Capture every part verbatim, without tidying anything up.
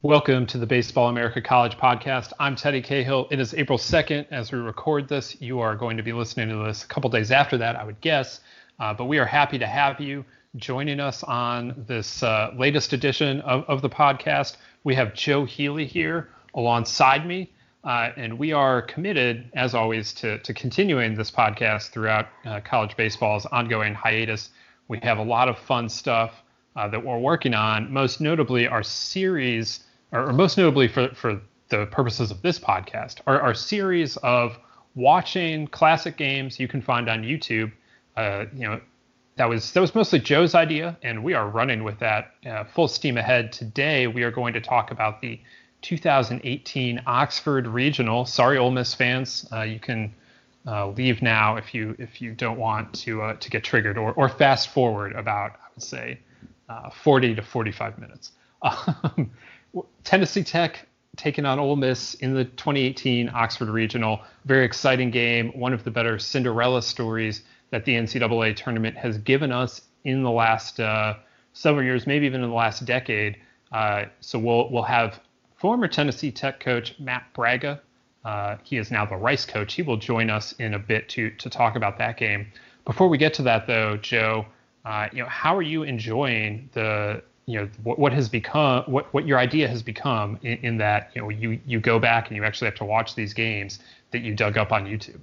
Welcome to the Baseball America College podcast. I'm Teddy Cahill. It is April second as we record this. You are going to be listening to this a couple days after that, I would guess. Uh, but we are happy to have you joining us on this uh, latest edition of, of the podcast. We have Joe Healy here alongside me. Uh, and we are committed, as always, to, to continuing this podcast throughout uh, college baseball's ongoing hiatus. We have a lot of fun stuff uh, that we're working on, most notably our series or most notably for, for the purposes of this podcast, our, our series of watching classic games you can find on YouTube. Uh, you know, that was that was mostly Joe's idea, and we are running with that uh, full steam ahead. Today, we are going to talk about the two thousand eighteen Oxford Regional. Sorry, Ole Miss fans, uh, you can uh, leave now if you if you don't want to uh, to get triggered, or or fast forward about, I would say, uh, forty to forty-five minutes. Um, Tennessee Tech taking on Ole Miss in the twenty eighteen Oxford Regional. Very exciting game. One of the better Cinderella stories that the N C double A tournament has given us in the last uh, several years, maybe even in the last decade. Uh, so we'll we'll have former Tennessee Tech coach Matt Bragga. Uh, he is now the Rice coach. He will join us in a bit to to talk about that game. Before we get to that, though, Joe, uh, you know, how are you enjoying the you know, what, what has become, what, what your idea has become in, in that, you know, you, you go back and you actually have to watch these games that you dug up on YouTube?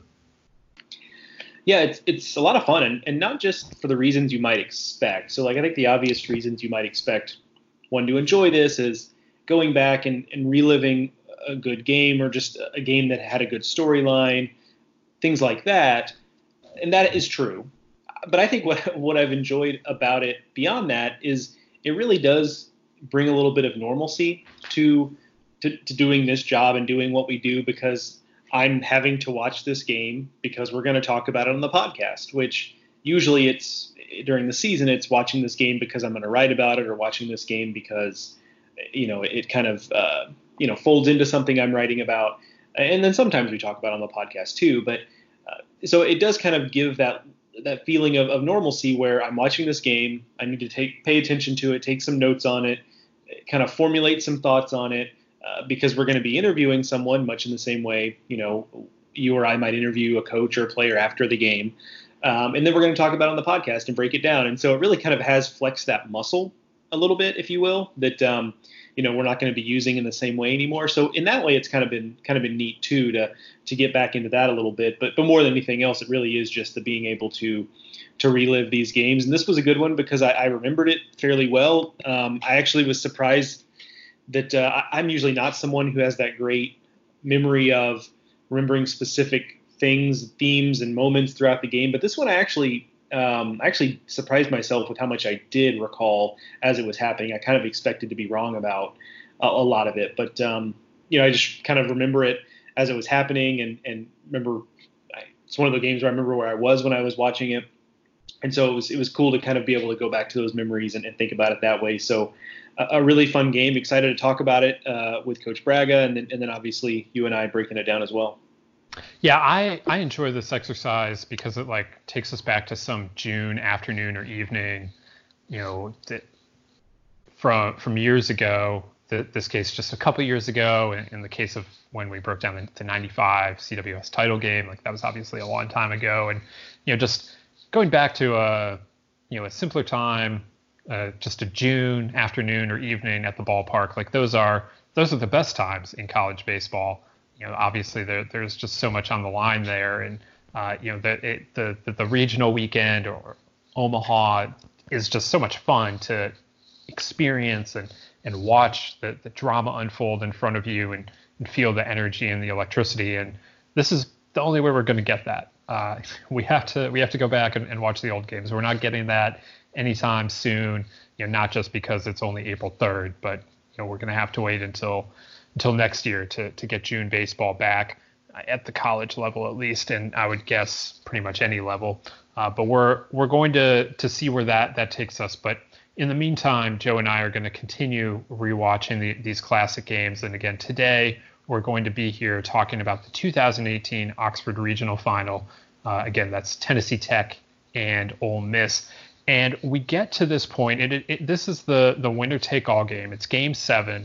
Yeah, it's it's a lot of fun, and, and not just for the reasons you might expect. So, like, I think the obvious reasons you might expect one to enjoy this is going back and, and reliving a good game, or just a game that had a good storyline, things like that. And that is true. But I think what what I've enjoyed about it beyond that is it really does bring a little bit of normalcy to, to to doing this job and doing what we do, because I'm having to watch this game because we're going to talk about it on the podcast, which usually it's during the season, it's watching this game because I'm going to write about it, or watching this game because, you know, it kind of, uh, you know, folds into something I'm writing about. And then sometimes we talk about it on the podcast too. But uh, so it does kind of give that that feeling of, of normalcy where I'm watching this game. I need to take pay attention to it, take some notes on it, kind of formulate some thoughts on it, uh, because we're going to be interviewing someone much in the same way, you know, you or I might interview a coach or a player after the game. Um, and then we're going to talk about it on the podcast and break it down. And so it really kind of has flexed that muscle a little bit, if you will, that, um, you know, we're not going to be using in the same way anymore. So in that way, it's kind of been kind of been neat too to to get back into that a little bit. But but more than anything else, it really is just the being able to to relive these games. And this was a good one because I, I remembered it fairly well. Um, I actually was surprised that uh, I'm usually not someone who has that great memory of remembering specific things, themes, and moments throughout the game. But this one, I actually um, I actually surprised myself with how much I did recall as it was happening. I kind of expected to be wrong about a, a lot of it, but um, you know, I just kind of remember it as it was happening, and and remember I, it's one of the games where I remember where I was when I was watching it, and so it was it was cool to kind of be able to go back to those memories and, and think about it that way. So a, a really fun game. Excited to talk about it uh, with Coach Bragga, and then and then obviously you and I breaking it down as well. Yeah, I, I enjoy this exercise because it like takes us back to some June afternoon or evening, you know, that from from years ago. The, this case just a couple years ago. In, in the case of when we broke down the, the ninety-five C W S title game, like that was obviously a long time ago. And you know, just going back to a you know a simpler time, uh, just a June afternoon or evening at the ballpark, like those are those are the best times in college baseball. You know, obviously there, there's just so much on the line there, and uh, you know the, it, the the the regional weekend or Omaha is just so much fun to experience and and watch the, the drama unfold in front of you, and, and feel the energy and the electricity. And this is the only way we're going to get that. Uh, we have to we have to go back and, and watch the old games. We're not getting that anytime soon. You know, not just because it's only April third, but you know we're going to have to wait until. until next year to, to get June baseball back at the college level, at least. And I would guess pretty much any level. Uh, but we're, we're going to, to see where that, that takes us. But in the meantime, Joe and I are going to continue rewatching the, these classic games. And again, today we're going to be here talking about the two thousand eighteen Oxford Regional Final. Uh, again, that's Tennessee Tech and Ole Miss. And we get to this point, and it, it, this is the, the winner-take-all game. It's game seven.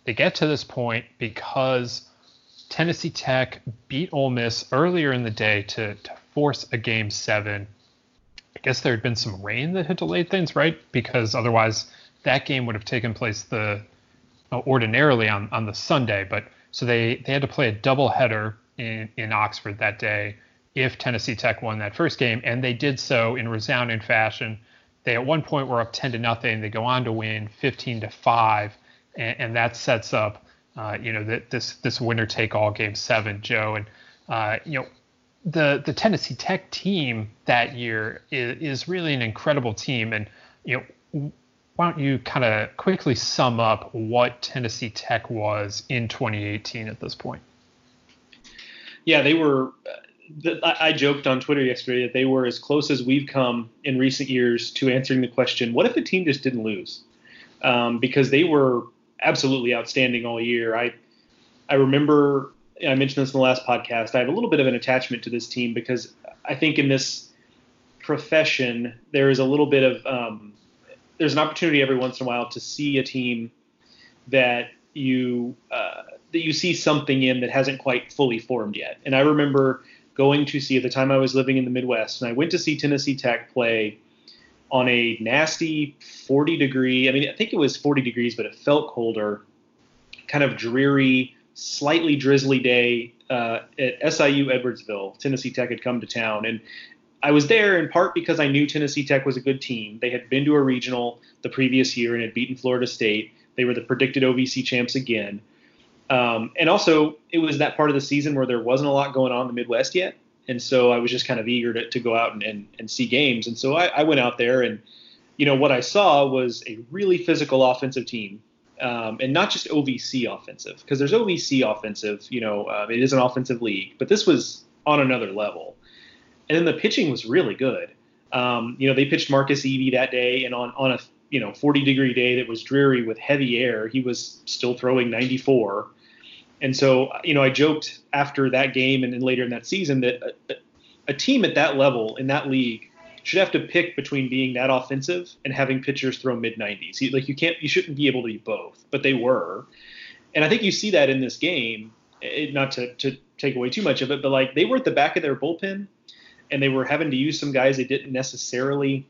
they get to this point because Tennessee Tech beat Ole Miss earlier in the day to, to force a game seven. I guess there had been some rain that had delayed things, right? Because otherwise that game would have taken place the uh, ordinarily on, on the Sunday. But so they, they had to play a doubleheader in, in Oxford that day if Tennessee Tech won that first game, and they did so in resounding fashion. They at one point were up ten to nothing. They go on to win fifteen to five, and, and that sets up, uh, you know, that this this winner take all game seven, Joe. And uh, you know, the the Tennessee Tech team that year is, is really an incredible team. And you know, why don't you kind of quickly sum up what Tennessee Tech was in twenty eighteen at this point? Yeah, they were. I joked on Twitter yesterday that they were as close as we've come in recent years to answering the question, what if a team just didn't lose? Um, because they were absolutely outstanding all year. I I remember, I mentioned this in the last podcast, I have a little bit of an attachment to this team because I think in this profession, there is a little bit of, um, there's an opportunity every once in a while to see a team that you, uh, that you see something in that hasn't quite fully formed yet. And I remember going to see, at the time I was living in the Midwest, and I went to see Tennessee Tech play on a nasty forty degree, I mean, I think it was forty degrees, but it felt colder, kind of dreary, slightly drizzly day uh, at S I U Edwardsville. Tennessee Tech had come to town. And I was there in part because I knew Tennessee Tech was a good team. They had been to a regional the previous year and had beaten Florida State. They were the predicted O V C champs again. Um, and also, it was that part of the season where there wasn't a lot going on in the Midwest yet. And so I was just kind of eager to, to go out and, and, and see games. And so I, I went out there and, you know, what I saw was a really physical offensive team, um, and not just O V C offensive, because there's O V C offensive, you know, uh, it is an offensive league, but this was on another level. And then the pitching was really good. Um, you know, they pitched Marcus Evie that day, and on, on a, you know, forty degree day that was dreary with heavy air, he was still throwing ninety-four. And so, you know, I joked after that game and then later in that season that a, a team at that level in that league should have to pick between being that offensive and having pitchers throw mid nineties. Like you can't, you shouldn't be able to be both, but they were. And I think you see that in this game, it, not to, to take away too much of it, but like they were at the back of their bullpen and they were having to use some guys they didn't necessarily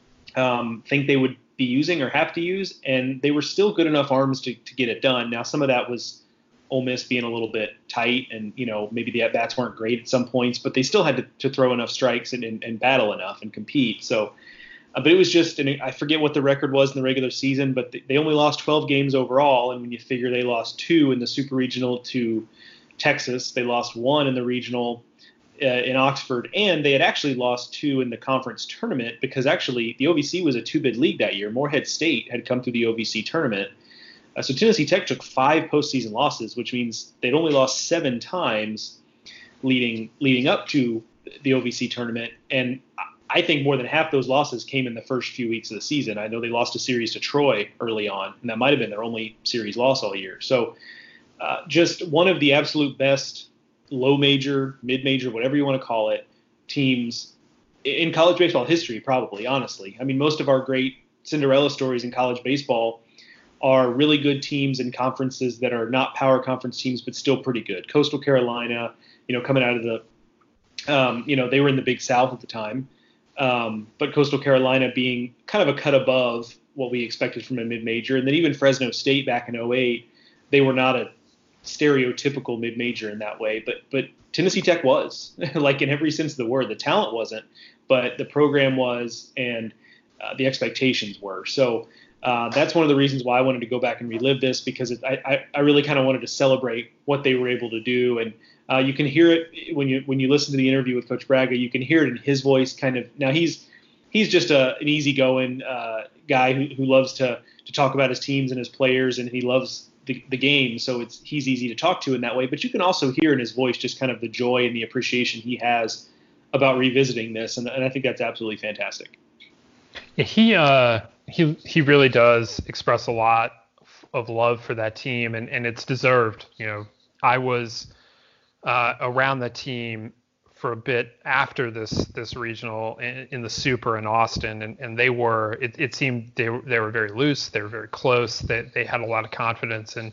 um, think they would be using or have to use. And they were still good enough arms to, to get it done. Now, some of that was Ole Miss being a little bit tight and, you know, maybe the at-bats weren't great at some points, but they still had to, to throw enough strikes and, and, and battle enough and compete. So, uh, but it was just, and I forget what the record was in the regular season, but they only lost twelve games overall. And when you figure they lost two in the super regional to Texas, they lost one in the regional uh, in Oxford, and they had actually lost two in the conference tournament because actually the O V C was a two-bid league that year. Morehead State had come through the O V C tournament. Uh, so Tennessee Tech took five postseason losses, which means they'd only lost seven times leading leading up to the O V C tournament. And I think more than half those losses came in the first few weeks of the season. I know they lost a series to Troy early on, and that might have been their only series loss all year. So uh, just one of the absolute best low major, mid major, whatever you want to call it, teams in college baseball history, probably, honestly. I mean, most of our great Cinderella stories in college baseball are really good teams in conferences that are not power conference teams, but still pretty good. Coastal Carolina, you know, coming out of the, um, you know, they were in the Big South at the time, um, but Coastal Carolina being kind of a cut above what we expected from a mid-major. And then even Fresno State back in oh eight, they were not a stereotypical mid-major in that way, but but Tennessee Tech was, like in every sense of the word. The talent wasn't, but the program was, and uh, the expectations were. So, Uh, that's one of the reasons why I wanted to go back and relive this, because it, I, I really kind of wanted to celebrate what they were able to do. And uh, you can hear it when you when you listen to the interview with Coach Braga. You can hear it in his voice. Kind of now he's he's just a, an easygoing uh, guy who, who loves to to talk about his teams and his players, and he loves the, the game. So it's he's easy to talk to in that way. But you can also hear in his voice just kind of the joy and the appreciation he has about revisiting this, and, and I think that's absolutely fantastic. Yeah, he uh he he really does express a lot of love for that team, and, and it's deserved. You know, I was uh, around the team for a bit after this this regional in, in the Super in Austin, and, and they were it, it seemed they were they were very loose, they were very close, they they had a lot of confidence, and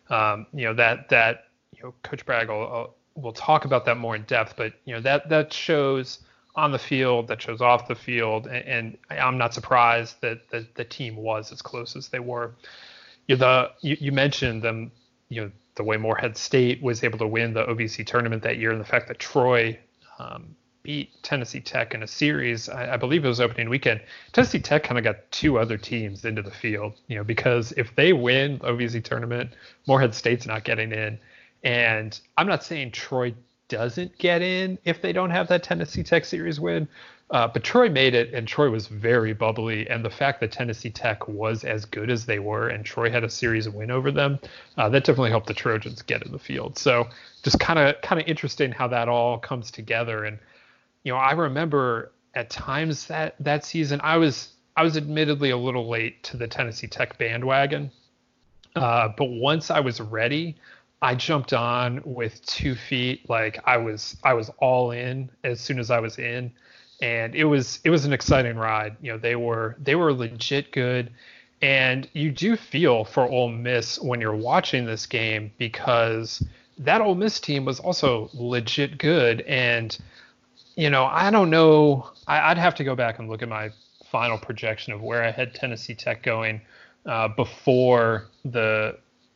Um, you know, that that you know, Coach Bragg will, will talk about that more in depth, but you know that that shows on the field, that shows off the field, and, and I'm not surprised that the, the team was as close as they were. You know, the you, you mentioned them, you know, the way Morehead State was able to win the O V C tournament that year, and the fact that Troy um, beat Tennessee Tech in a series. I, I believe it was opening weekend. Tennessee Tech kind of got two other teams into the field, you know, because if they win the O V C tournament, Morehead State's not getting in. And I'm not saying Troy doesn't get in if they don't have that Tennessee Tech series win, uh, but Troy made it, and Troy was very bubbly. And the fact that Tennessee Tech was as good as they were, and Troy had a series win over them, uh, that definitely helped the Trojans get in the field. So just kind of kind of interesting how that all comes together. And you know, I remember at times that that season, I was I was admittedly a little late to the Tennessee Tech bandwagon, uh, but once I was ready, I jumped on with two feet. Like I was, I was all in as soon as I was in, and it was, it was an exciting ride. You know, they were, they were legit good, and you do feel for Ole Miss when you're watching this game, because that Ole Miss team was also legit good. And you know, I don't know, I, I'd have to go back and look at my final projection of where I had Tennessee Tech going uh, before the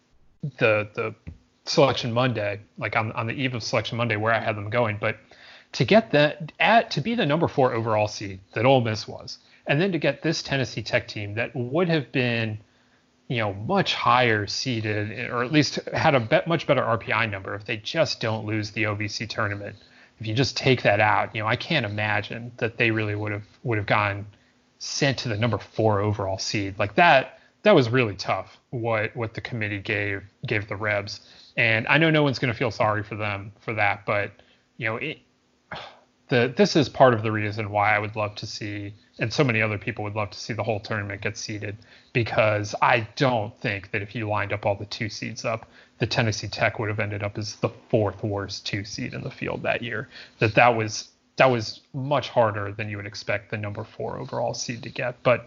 the the Selection Monday, like on, on the eve of Selection Monday, where I had them going. But to get that, at to be the number four overall seed that Ole Miss was, and then to get this Tennessee Tech team that would have been, you know, much higher seeded, or at least had a bet, much better R P I number if they just don't lose the O V C tournament. If you just take that out, you know, I can't imagine that they really would have would have gone sent to the number four overall seed. Like that, that was really tough. What what the committee gave gave the Rebs. And I know no one's going to feel sorry for them for that, but you know, it, the this is part of the reason why I would love to see, and so many other people would love to see the whole tournament get seeded, because I don't think that if you lined up all the two seeds up, the Tennessee Tech would have ended up as the fourth worst two seed in the field that year. That that was that was much harder than you would expect the number four overall seed to get, but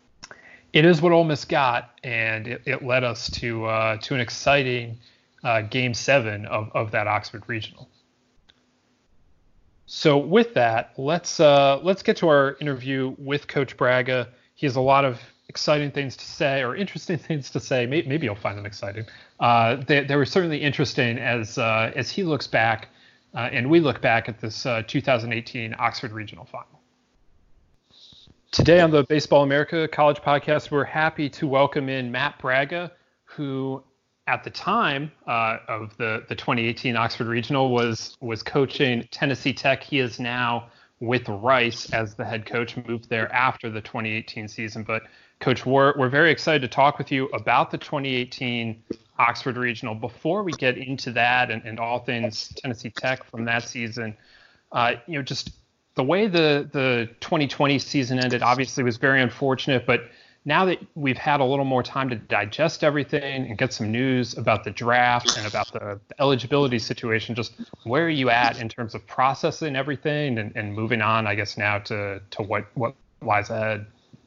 it is what Ole Miss got, and it, it led us to uh, to an exciting Uh, game seven of, of that Oxford Regional. So with that, let's uh, let's get to our interview with Coach Braga. He has a lot of exciting things to say, or interesting things to say. Maybe, maybe you'll find them exciting. Uh, they, they were certainly interesting as uh, as he looks back, uh, and we look back at this uh, two thousand eighteen Oxford Regional Final. Today on the Baseball America College Podcast, we're happy to welcome in Matt Braga, who at the time uh, of the, the twenty eighteen Oxford Regional was was coaching Tennessee Tech. He is now with Rice as the head coach, moved there after the twenty eighteen season. But Coach, we're, we're very excited to talk with you about the twenty eighteen Oxford Regional. Before we get into that and, and all things Tennessee Tech from that season, uh, you know, just the way the, the twenty twenty season ended obviously was very unfortunate, but now that we've had a little more time to digest everything and get some news about the draft and about the, the eligibility situation, just where are you at in terms of processing everything and, and moving on, I guess, now to, to what, what lies ahead?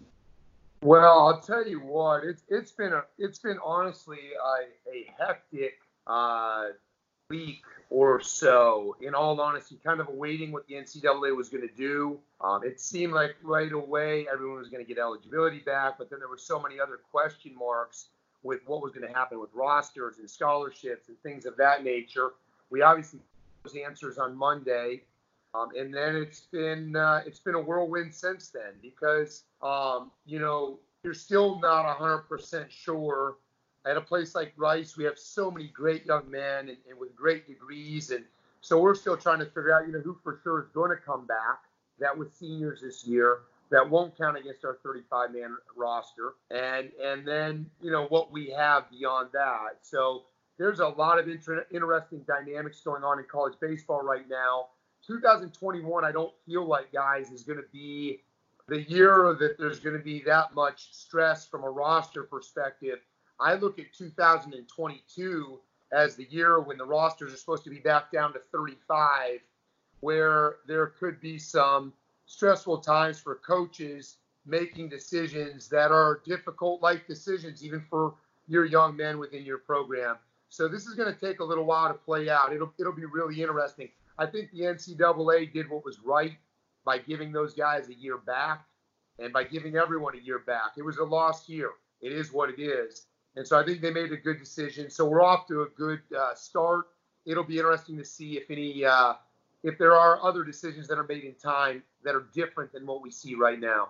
Well, I'll tell you what, it's it's been a it's been honestly a, a hectic uh, week or so. In all honesty, kind of awaiting what the N C double A was going to do. Um, it seemed like right away everyone was going to get eligibility back, but then there were so many other question marks with what was going to happen with rosters and scholarships and things of that nature. We obviously got those answers on Monday, um, and then it's been uh, it's been a whirlwind since then, because um, you know you're still not one hundred percent sure. At a place like Rice, we have so many great young men and, and with great degrees, and so we're still trying to figure out, you know, who for sure is going to come back. That was seniors this year. That won't count against our thirty-five man roster, and and then you know what we have beyond that. So there's a lot of inter- interesting dynamics going on in college baseball right now. two thousand twenty-one, I don't feel like, guys, is going to be the year that there's going to be that much stress from a roster perspective. I look at two thousand twenty-two as the year when the rosters are supposed to be back down to thirty-five, where there could be some stressful times for coaches making decisions that are difficult life decisions, even for your young men within your program. So this is going to take a little while to play out. It'll it'll be really interesting. I think the N C double A did what was right by giving those guys a year back and by giving everyone a year back. It was a lost year. It is what it is. And so I think they made a good decision. So we're off to a good uh, start. It'll be interesting to see if any uh, if there are other decisions that are made in time that are different than what we see right now.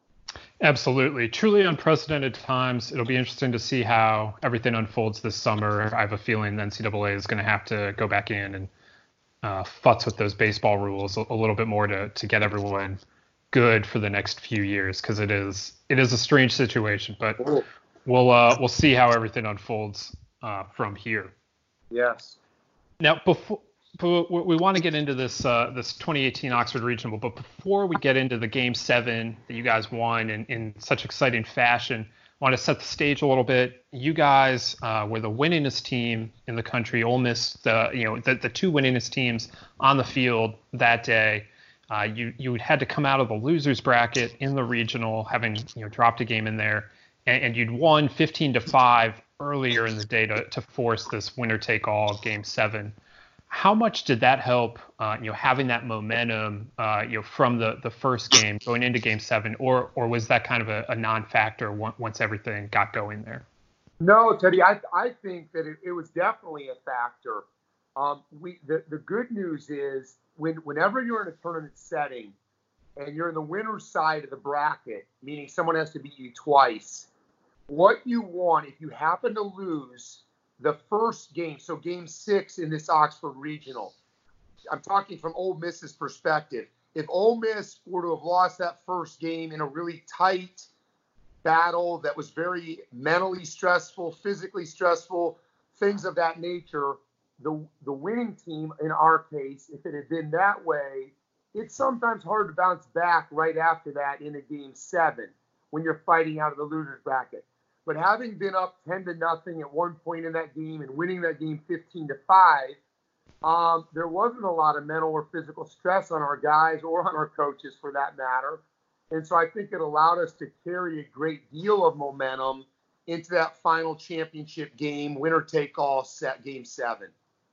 Absolutely. Truly unprecedented times. It'll be interesting to see how everything unfolds this summer. I have a feeling the N C double A is going to have to go back in and uh, futz with those baseball rules a, a little bit more to, to get everyone good for the next few years, because it is it is a strange situation. But we'll uh, we'll see how everything unfolds uh, from here. Yes. Now, before But we want to get into this uh, this twenty eighteen Oxford Regional, but before we get into the Game Seven that you guys won in, in such exciting fashion, I want to set the stage a little bit. You guys uh, were the winningest team in the country. Ole Miss, the you know the, the two winningest teams on the field that day. Uh, you you had to come out of the losers bracket in the regional, having you know dropped a game in there, and, and you'd won fifteen to five earlier in the day to to force this winner take all Game Seven. How much did that help, uh, you know, having that momentum, uh, you know, from the, the first game going into Game Seven, or or was that kind of a, a non-factor once everything got going there? No, Teddy, I I think that it, it was definitely a factor. Um, we the, the good news is when whenever you're in a tournament setting and you're in the winner's side of the bracket, meaning someone has to beat you twice, what you want if you happen to lose the first game, so game six in this Oxford Regional, I'm talking from Ole Miss's perspective. If Ole Miss were to have lost that first game in a really tight battle that was very mentally stressful, physically stressful, things of that nature, the the winning team, in our case, if it had been that way, it's sometimes hard to bounce back right after that in a game seven when you're fighting out of the loser's bracket. But having been up ten to nothing at one point in that game and winning that game fifteen to five, um, there wasn't a lot of mental or physical stress on our guys or on our coaches for that matter. And so I think it allowed us to carry a great deal of momentum into that final championship game, winner take all set game seven.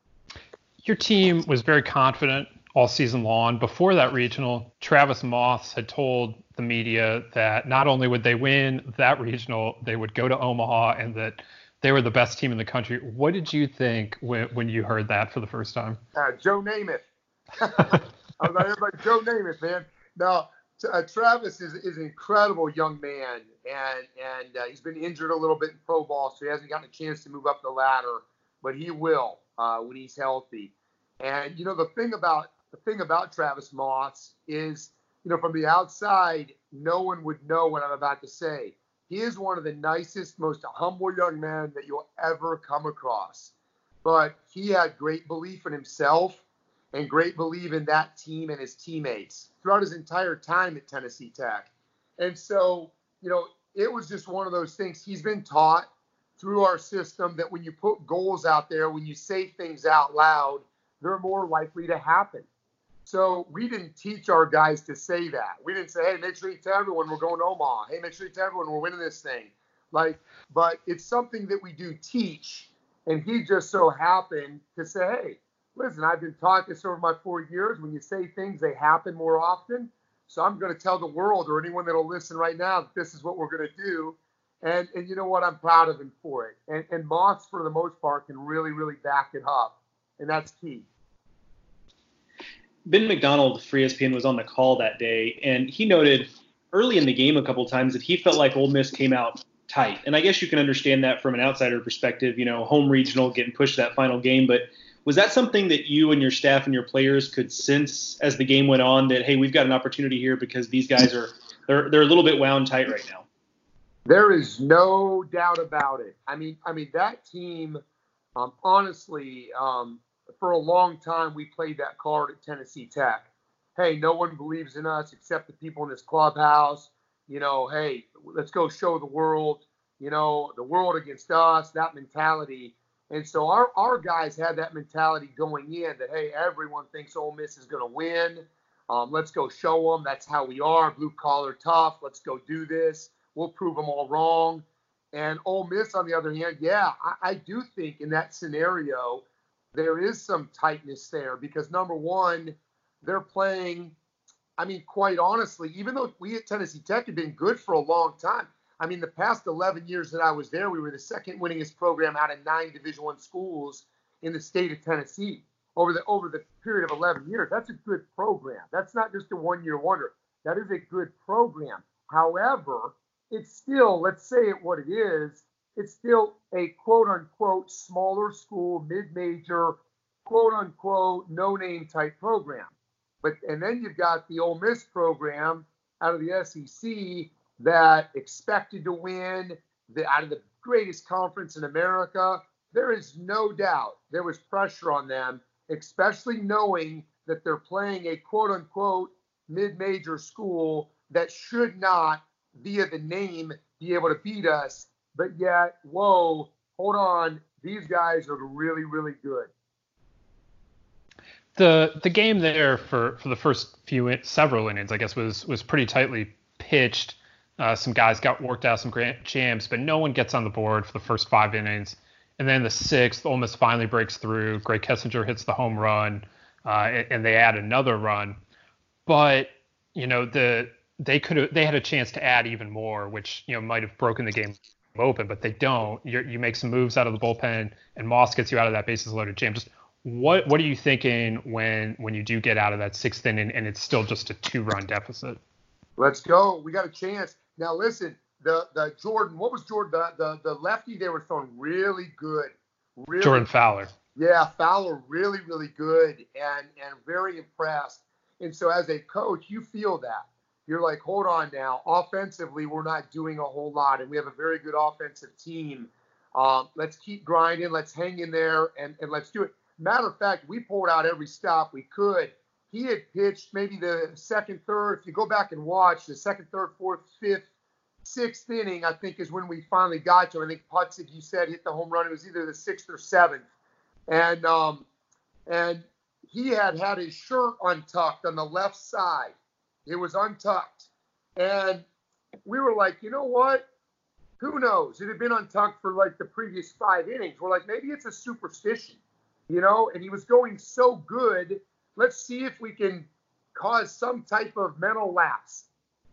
Your team was very confident all season long. Before that regional, Travis Moss had told the media that not only would they win that regional, they would go to Omaha and that they were the best team in the country. What did you think when, when you heard that for the first time? Uh, Joe Namath. I was like, everybody, Joe Namath, man. Now, uh, Travis is, is an incredible young man, and and uh, he's been injured a little bit in pro ball, so he hasn't gotten a chance to move up the ladder, but he will uh, when he's healthy. And, you know, the thing about the thing about Travis Moss is, you know, from the outside, no one would know what I'm about to say. He is one of the nicest, most humble young men that you'll ever come across. But he had great belief in himself and great belief in that team and his teammates throughout his entire time at Tennessee Tech. And so, you know, it was just one of those things. He's been taught through our system that when you put goals out there, when you say things out loud, they're more likely to happen. So we didn't teach our guys to say that. We didn't say, hey, make sure you tell everyone we're going to Omaha. Hey, make sure you tell everyone we're winning this thing. Like, but it's something that we do teach. And he just so happened to say, hey, listen, I've been taught this over my four years. When you say things, they happen more often. So I'm going to tell the world or anyone that'll listen right now that this is what we're going to do. And, and you know what? I'm proud of him for it. And, and Moss, for the most part, can really, really back it up. And that's key. Ben McDonald for E S P N was on the call that day, and he noted early in the game a couple times that he felt like Ole Miss came out tight. And I guess you can understand that from an outsider perspective, you know, home regional, getting pushed to that final game. But was that something that you and your staff and your players could sense as the game went on, that, hey, we've got an opportunity here because these guys are they're they're a little bit wound tight right now? There is no doubt about it. I mean, I mean that team, um, honestly, um, for a long time, we played that card at Tennessee Tech. Hey, no one believes in us except the people in this clubhouse. You know, hey, let's go show the world, you know, the world against us, that mentality. And so our, our guys had that mentality going in that, hey, everyone thinks Ole Miss is going to win. Um, let's go show them. That's how we are, blue collar tough. Let's go do this. We'll prove them all wrong. And Ole Miss, on the other hand, yeah, I, I do think in that scenario there is some tightness there because, number one, they're playing, I mean, quite honestly, even though we at Tennessee Tech have been good for a long time, I mean, the past eleven years that I was there, we were the second winningest program out of nine Division I schools in the state of Tennessee over the over the period of eleven years. That's a good program. That's not just a one-year wonder. That is a good program. However, it's still, let's say it what it is, it's still a quote-unquote smaller school, mid-major, quote-unquote no-name type program. But and then you've got the Ole Miss program out of the S E C that expected to win the, out of the greatest conference in America. There is no doubt there was pressure on them, especially knowing that they're playing a quote-unquote mid-major school that should not, via the name, be able to beat us. But yet, whoa, hold on, these guys are really, really good. The the game there for, for the first few in, several innings, I guess, was was pretty tightly pitched. Uh, some guys got worked out, some grand jams, but no one gets on the board for the first five innings. And then the sixth, Ole Miss finally breaks through. Greg Kessinger hits the home run, uh, and, and they add another run. But you know the they could have they had a chance to add even more, which you know might have broken the game open, but they don't. You're, you make some moves out of the bullpen, and Moss gets you out of that bases loaded jam. Just what what are you thinking when when you do get out of that sixth inning and it's still just a two run deficit? Let's go. We got a chance. Now listen, the the Jordan, what was Jordan? The the, the lefty they were throwing really good. Really, Jordan Fowler. Yeah, Fowler really, really good and and very impressed. And so as a coach, you feel that. You're like, hold on now. Offensively, we're not doing a whole lot, and we have a very good offensive team. Um, let's keep grinding. Let's hang in there, and, and let's do it. Matter of fact, we pulled out every stop we could. He had pitched maybe the second, third. If you go back and watch the second, third, fourth, fifth, sixth inning, I think is when we finally got to him. I think Putzik, you said, hit the home run. It was either the sixth or seventh. And um, and he had had his shirt untucked on the left side. It was untucked. And we were like, you know what? Who knows? It had been untucked for like the previous five innings. We're like, maybe it's a superstition, you know? And he was going so good. Let's see if we can cause some type of mental lapse.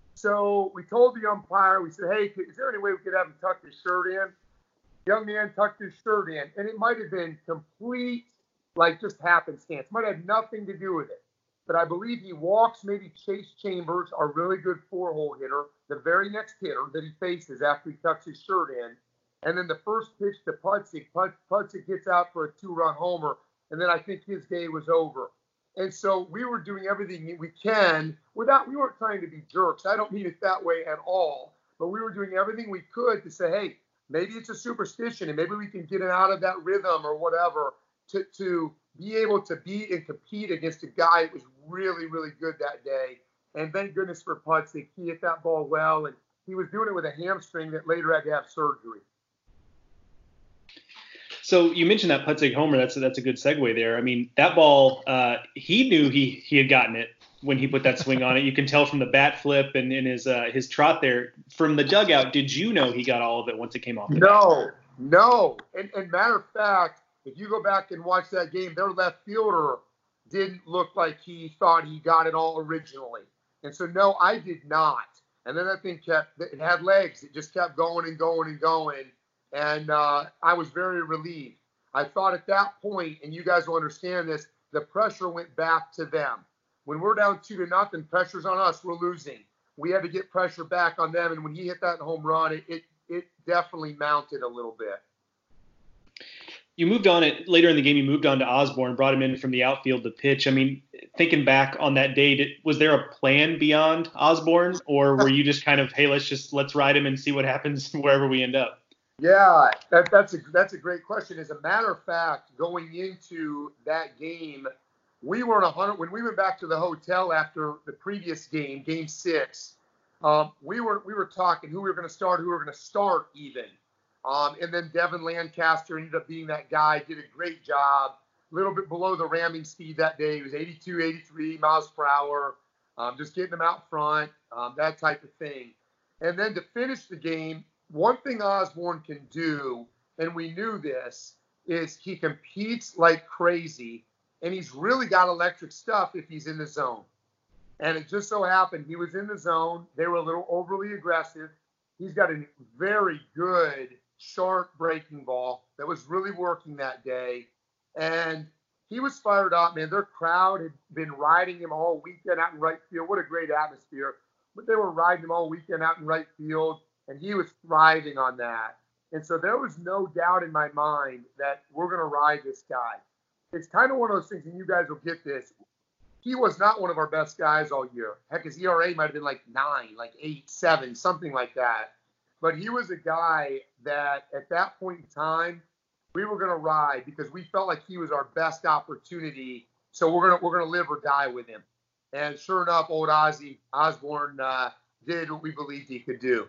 So we told the umpire, we said, hey, is there any way we could have him tuck his shirt in? Young man tucked his shirt in. And it might have been complete, like just happenstance. Might have nothing to do with it. But I believe he walks maybe Chase Chambers, our really good four-hole hitter, the very next hitter that he faces after he tucks his shirt in. And then the first pitch to Putzik, Putzik gets out for a two-run homer. And then I think his day was over. And so we were doing everything we can without, we weren't trying to be jerks. I don't mean it that way at all. But we were doing everything we could to say, hey, maybe it's a superstition and maybe we can get him out of that rhythm or whatever to, to be able to beat and compete against a guy that was really, really good that day. And thank goodness for Putzik. He hit that ball well, and he was doing it with a hamstring that later had to have surgery. So you mentioned that Putzik homer. That's a, that's a good segue there. I mean, that ball, uh, he knew he he had gotten it when he put that swing on it. You can tell from the bat flip and in his uh, his trot there. From the dugout, did you know he got all of it once it came off the No, bat? no. And, and matter of fact, if you go back and watch that game, their left fielder didn't look like he thought he got it all originally. And so, no, I did not. And then that thing kept, it had legs. It just kept going and going and going. And uh, I was very relieved. I thought at that point, and you guys will understand this, the pressure went back to them. When we're down two to nothing, pressure's on us. We're losing. We had to get pressure back on them. And when he hit that home run, it it, it definitely mounted a little bit. You moved on it later in the game. You moved on to Osborne, brought him in from the outfield to pitch. I mean, thinking back on that day, did, was there a plan beyond Osborne, or were you just kind of, hey, let's just let's ride him and see what happens wherever we end up? Yeah, that, that's a that's a great question. As a matter of fact, going into that game, we weren't a hundred when we went back to the hotel after the previous game, Game Six. Um, we were we were talking who we were going to start, who we were going to start even. Um, and then Devin Lancaster ended up being that guy, did a great job, a little bit below the ramming speed that day. He was eighty-two, eighty-three miles per hour, um, just getting him out front, um, that type of thing. And then to finish the game, one thing Osborne can do, and we knew this, is he competes like crazy, and he's really got electric stuff if he's in the zone. And it just so happened he was in the zone. They were a little overly aggressive. He's got a very good, sharp breaking ball that was really working that day. And he was fired up, man. Their crowd had been riding him all weekend out in right field. What a great atmosphere. But they were riding him all weekend out in right field, and he was thriving on that. And so there was no doubt in my mind that we're going to ride this guy. It's kind of one of those things, and you guys will get this. He was not one of our best guys all year. Heck, his E R A might have been like nine, like eight, seven, something like that. But he was a guy that at that point in time, we were going to ride because we felt like he was our best opportunity. So we're going to we're going to live or die with him. And sure enough, old Ozzy Osborne uh, did what we believed he could do.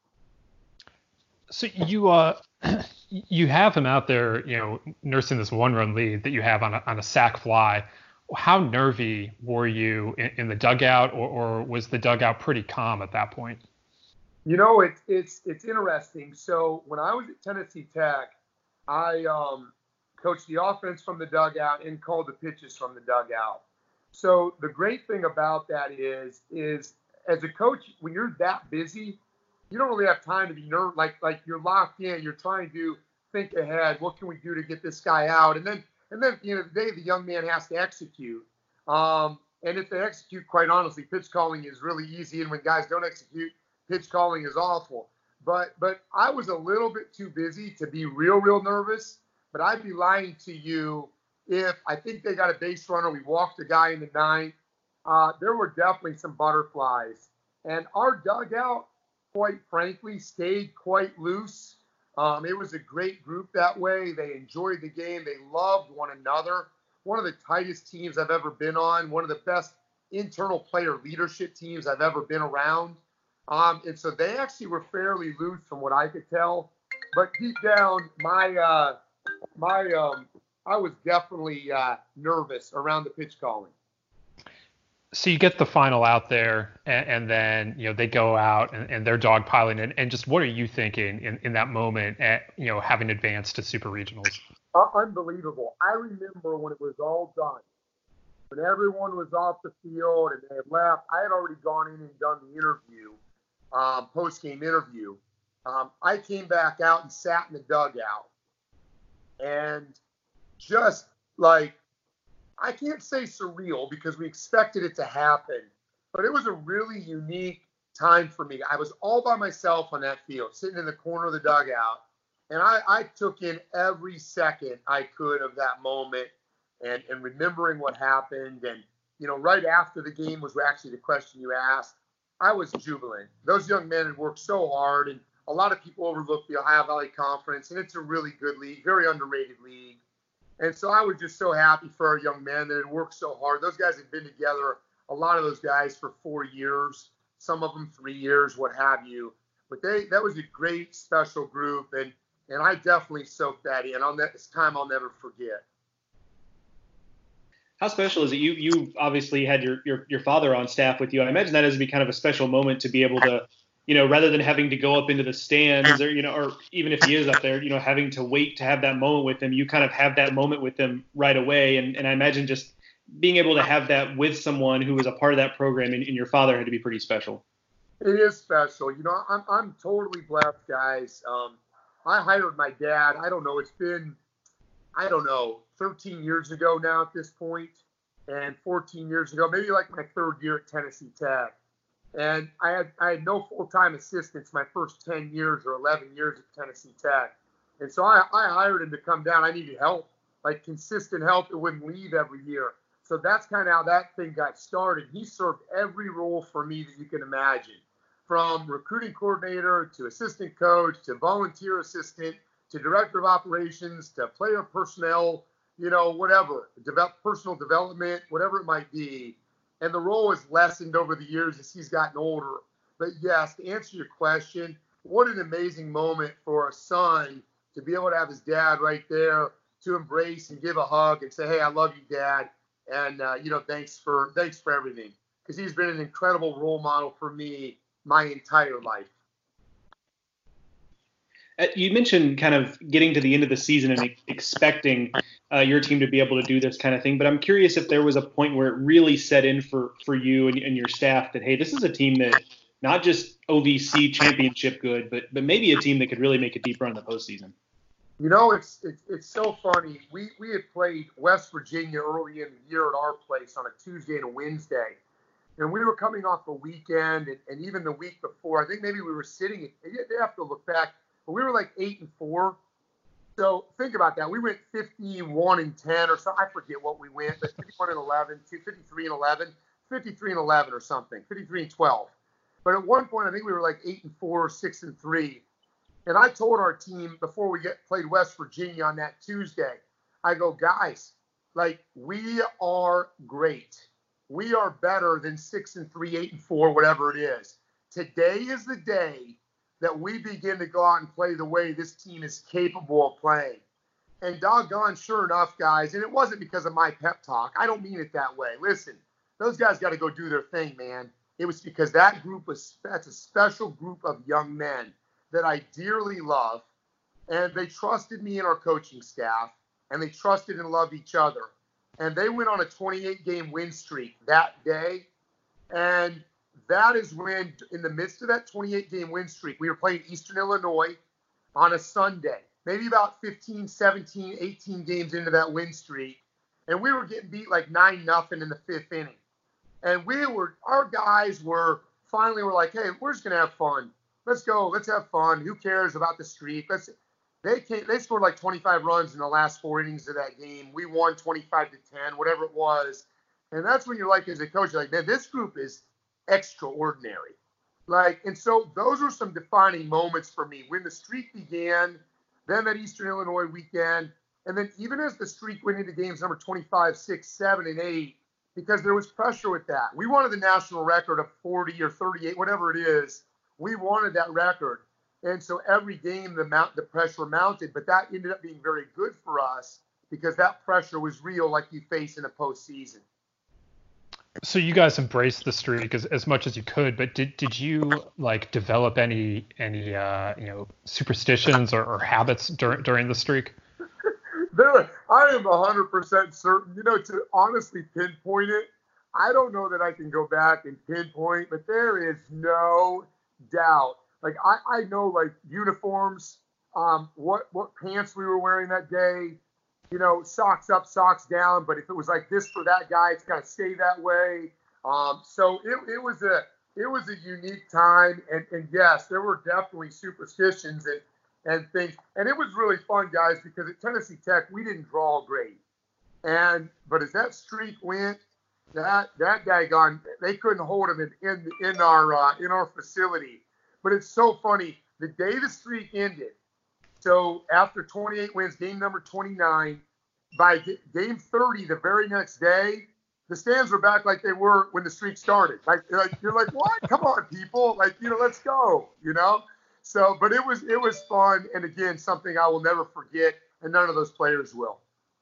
So you uh you have him out there, you know, nursing this one-run lead that you have on a, on a sac fly. How nervy were you in, in the dugout, or, or was the dugout pretty calm at that point? You know, it's it's it's interesting. So when I was at Tennessee Tech, I um, coached the offense from the dugout and called the pitches from the dugout. So the great thing about that is, is as a coach, when you're that busy, you don't really have time to be nervous. Like like you're locked in. You're trying to think ahead. What can we do to get this guy out? And then and then at the end of the day, the young man has to execute. Um, and if they execute, quite honestly, pitch calling is really easy. And when guys don't execute, pitch calling is awful. But but I was a little bit too busy to be real, real nervous. But I'd be lying to you if I think they got a base runner. We walked a guy in the ninth. Uh, there were definitely some butterflies. And our dugout, quite frankly, stayed quite loose. Um, it was a great group that way. They enjoyed the game. They loved one another. One of the tightest teams I've ever been on. One of the best internal player leadership teams I've ever been around. Um, and so they actually were fairly loose from what I could tell. But deep down, my uh, my um, I was definitely uh, nervous around the pitch calling. So you get the final out there, and, and then you know they go out and, and they're dogpiling, and, and just what are you thinking in, in that moment at you know having advanced to super regionals? Uh, unbelievable. I remember when it was all done, when everyone was off the field and they had left. I had already gone in and done the interview, um, post game interview. Um, I came back out and sat in the dugout, and just like. I can't say surreal because we expected it to happen, but it was a really unique time for me. I was all by myself on that field, sitting in the corner of the dugout, and I, I took in every second I could of that moment and, and remembering what happened. And, you know, right after the game was actually the question you asked. I was jubilant. Those young men had worked so hard, and a lot of people overlook the Ohio Valley Conference, and it's a really good league, very underrated league. And so I was just so happy for our young men that had worked so hard. Those guys had been together, a lot of those guys, for four years, some of them three years, what have you. But they that was a great, special group, and, and I definitely soaked that in. On that this time I'll never forget. How special is it? You you obviously had your, your, your father on staff with you. I imagine that has to be kind of a special moment to be able to, you know, rather than having to go up into the stands or, you know, or even if he is up there, you know, having to wait to have that moment with him, you kind of have that moment with him right away. And, and I imagine just being able to have that with someone who was a part of that program and, and your father had to be pretty special. It is special. You know, I'm, I'm totally blessed, guys. Um, I hired my dad. I don't know. It's been, I don't know, thirteen years ago now at this point, and fourteen years ago, maybe like my third year at Tennessee Tech. And I had I had no full-time assistants my first ten years or eleven years at Tennessee Tech. And so I, I hired him to come down. I needed help, like consistent help that wouldn't leave every year. So that's kind of how that thing got started. He served every role for me that you can imagine, from recruiting coordinator to assistant coach to volunteer assistant to director of operations to player personnel, you know, whatever, develop, personal development, whatever it might be. And the role has lessened over the years as he's gotten older. But yes, to answer your question, what an amazing moment for a son to be able to have his dad right there to embrace and give a hug and say, hey, I love you, Dad. And, uh, you know, thanks for thanks for everything. Because he's been an incredible role model for me my entire life. Uh, You mentioned kind of getting to the end of the season and e- expecting uh, your team to be able to do this kind of thing. But I'm curious if there was a point where it really set in for, for you and, and your staff that, hey, this is a team that not just O V C championship good, but but maybe a team that could really make a deep run in the postseason. You know, it's it's, it's so funny. We we had played West Virginia early in the year at our place on a Tuesday and a Wednesday. And we were coming off the weekend, and, and even the week before, I think maybe we were sitting, they have to look back, but we were like eight and four. So think about that. We went fifty-one and ten or something. I forget what we went, but fifty-one and eleven, fifty-three and eleven, fifty-three and eleven or something, fifty-three and twelve. But at one point, I think we were like eight and four, six and three. And I told our team before we get played West Virginia on that Tuesday, I go, guys, like we are great. We are better than six and three, eight and four, whatever it is. Today is the day that we begin to go out and play the way this team is capable of playing. And doggone, sure enough, guys, and it wasn't because of my pep talk. I don't mean it that way. Listen, those guys got to go do their thing, man. It was because that group was, that's a special group of young men that I dearly love. And they trusted me and our coaching staff, and they trusted and loved each other. And they went on a twenty-eight game win streak that day. And that is when, in the midst of that twenty-eight game win streak, we were playing Eastern Illinois on a Sunday, maybe about fifteen, seventeen, eighteen games into that win streak. And we were getting beat like nine nothing in the fifth inning. And we were, our guys were finally were like, hey, we're just going to have fun. Let's go. Let's have fun. Who cares about the streak? Let's, They came, they scored like twenty-five runs in the last four innings of that game. We won twenty-five to ten, whatever it was. And that's when you're like, as a coach, you're like, man, this group is extraordinary. Like, and so those are some defining moments for me. When the streak began, then that Eastern Illinois weekend, and then even as the streak went into games number twenty-five, six, seven, and eight, because there was pressure with that. We wanted the national record of forty or thirty-eight, whatever it is. We wanted that record. And so every game, the mount, the pressure mounted, but that ended up being very good for us because that pressure was real, like you face in a postseason. So you guys embraced the streak as, as much as you could, but did did you like develop any any uh, you know superstitions or, or habits during during the streak? There, I am one hundred percent certain. You know, to honestly pinpoint it, I don't know that I can go back and pinpoint, but there is no doubt. Like I, I know like uniforms, um, what what pants we were wearing that day, you know, socks up, socks down. But if it was like this for that guy, it's got to stay that way. Um, so it, it was a it was a unique time, and, and yes, there were definitely superstitions and and things, and it was really fun, guys, because at Tennessee Tech we didn't draw great, and but as that streak went, that that guy gone, they couldn't hold him in in, in our uh, in our facility. But it's so funny. The day the streak ended, so after twenty-eight wins, game number twenty-nine, by g- game thirty, the very next day, the stands were back like they were when the streak started. Like, like you're like, what? Come on, people! Like, you know, let's go. You know. So, but it was it was fun, and again, something I will never forget, and none of those players will.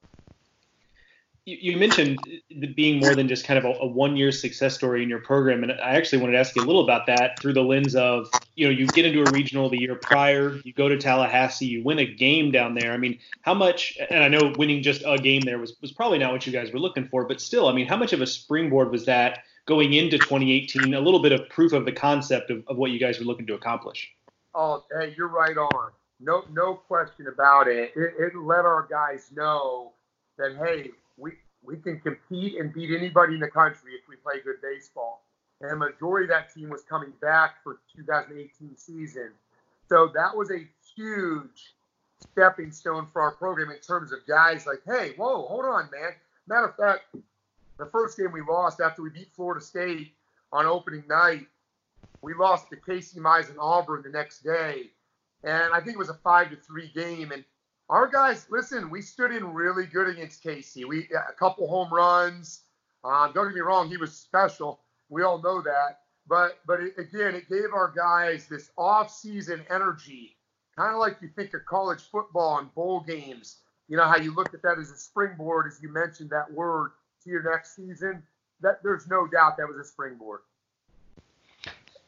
You, you mentioned it being more than just kind of a, a one-year success story in your program, and I actually wanted to ask you a little about that through the lens of, you know, you get into a regional the year prior, you go to Tallahassee, you win a game down there. I mean, how much, and I know winning just a game there was, was probably not what you guys were looking for, but still, I mean, how much of a springboard was that going into twenty eighteen, a little bit of proof of the concept of, of what you guys were looking to accomplish? Oh, hey, you're right on. No, no question about it. It, it let our guys know that, hey, we we can compete and beat anybody in the country if we play good baseball. And the majority of that team was coming back for two thousand eighteen season. So that was a huge stepping stone for our program in terms of guys like, hey, whoa, hold on, man. Matter of fact, the first game we lost after we beat Florida State on opening night, we lost to Casey Mize and Auburn the next day. And I think it was a five to three game. And our guys, listen, we stood in really good against Casey. We a couple home runs. Um, don't get me wrong, he was special. We all know that. But but it, again, it gave our guys this off-season energy, kind of like you think of college football and bowl games. You know how you look at that as a springboard, as you mentioned that word, to your next season. That there's no doubt that was a springboard.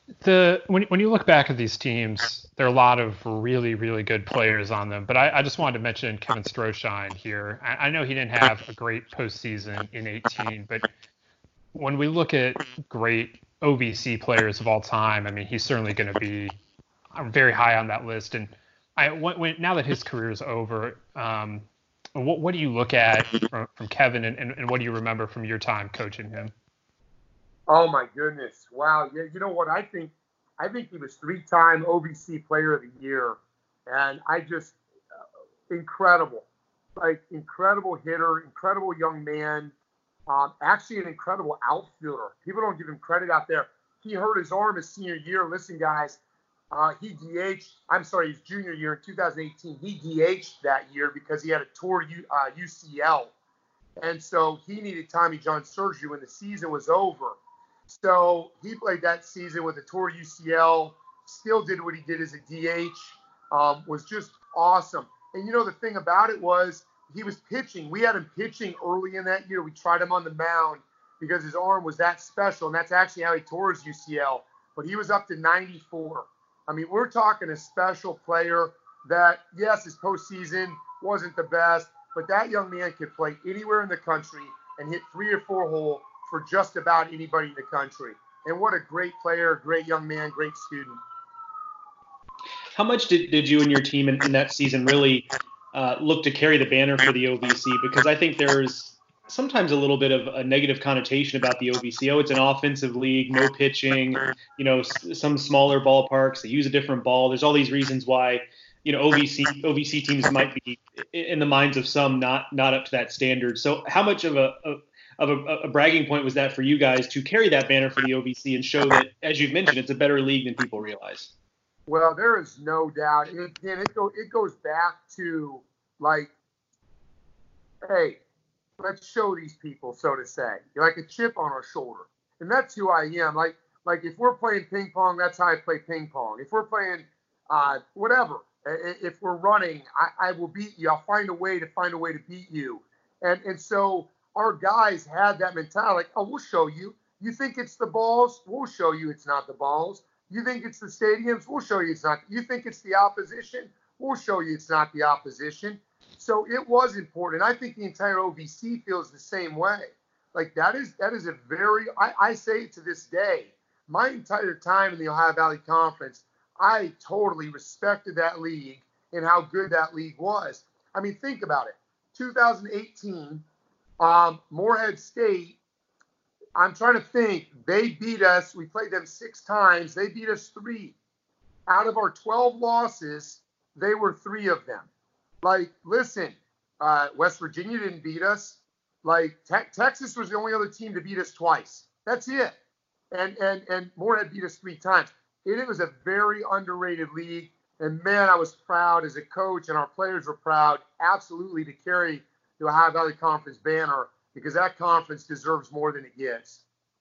The when when you look back at these teams, there are a lot of really really good players on them. But I, I just wanted to mention Kevin Stroshine here. I, I know he didn't have a great postseason in eighteen, but when we look at great O V C players of all time, I mean, he's certainly going to be very high on that list. And I when, when now that his career is over, um, what what do you look at from, from Kevin, and, and, and what do you remember from your time coaching him? Oh my goodness! Wow. Yeah. You know what? I think I think he was three-time O V C Player of the Year, and I just uh, incredible, like incredible hitter, incredible young man. Um, actually, an incredible outfielder. People don't give him credit out there. He hurt his arm his senior year. Listen, guys, uh, he D H'd. I'm sorry, his junior year in two thousand eighteen. He D H'd that year because he had a tore U, uh, U C L, and so he needed Tommy John surgery when the season was over. So he played that season with a torn U C L, still did what he did as a D H, um, was just awesome. And, you know, the thing about it was he was pitching. We had him pitching early in that year. We tried him on the mound because his arm was that special, and that's actually how he tore his U C L. But he was up to ninety-four. I mean, we're talking a special player that, yes, his postseason wasn't the best, but that young man could play anywhere in the country and hit three or four hole for just about anybody in the country. And what a great player, great young man, great student. How much did, did you and your team in, in that season really uh, look to carry the banner for the O V C? Because I think there's sometimes a little bit of a negative connotation about the O V C. Oh, it's an offensive league, no pitching, you know, s- some smaller ballparks, they use a different ball. There's all these reasons why, you know, O V C O V C teams might be, in the minds of some, not not up to that standard. So how much of a, a of a, a bragging point was that for you guys to carry that banner for the O V C and show that, as you've mentioned, it's a better league than people realize? Well, there is no doubt. And again, it, go, it goes back to, like, hey, let's show these people, so to say. You're like a chip on our shoulder. And that's who I am. Like, like if we're playing ping pong, that's how I play ping pong. If we're playing uh, whatever, if we're running, I, I will beat you. I'll find a way to find a way to beat you. And and so our guys had that mentality, like, oh, we'll show you. You think it's the balls? We'll show you it's not the balls. You think it's the stadiums? We'll show you it's not. You think it's the opposition? We'll show you it's not the opposition. So it was important. I think the entire O V C feels the same way. Like that is that is a very, I, I say it to this day, my entire time in the Ohio Valley Conference, I totally respected that league and how good that league was. I mean, think about it. two thousand eighteen, Um, Morehead State, I'm trying to think, they beat us. We played them six times. They beat us three. Out of our twelve losses, they were three of them. Like, listen, uh, West Virginia didn't beat us. Like, te- Texas was the only other team to beat us twice. That's it. And and and Morehead beat us three times. It, it was a very underrated league. And, man, I was proud as a coach, and our players were proud, absolutely, to carry the Ohio Valley Conference banner, because that conference deserves more than it gets.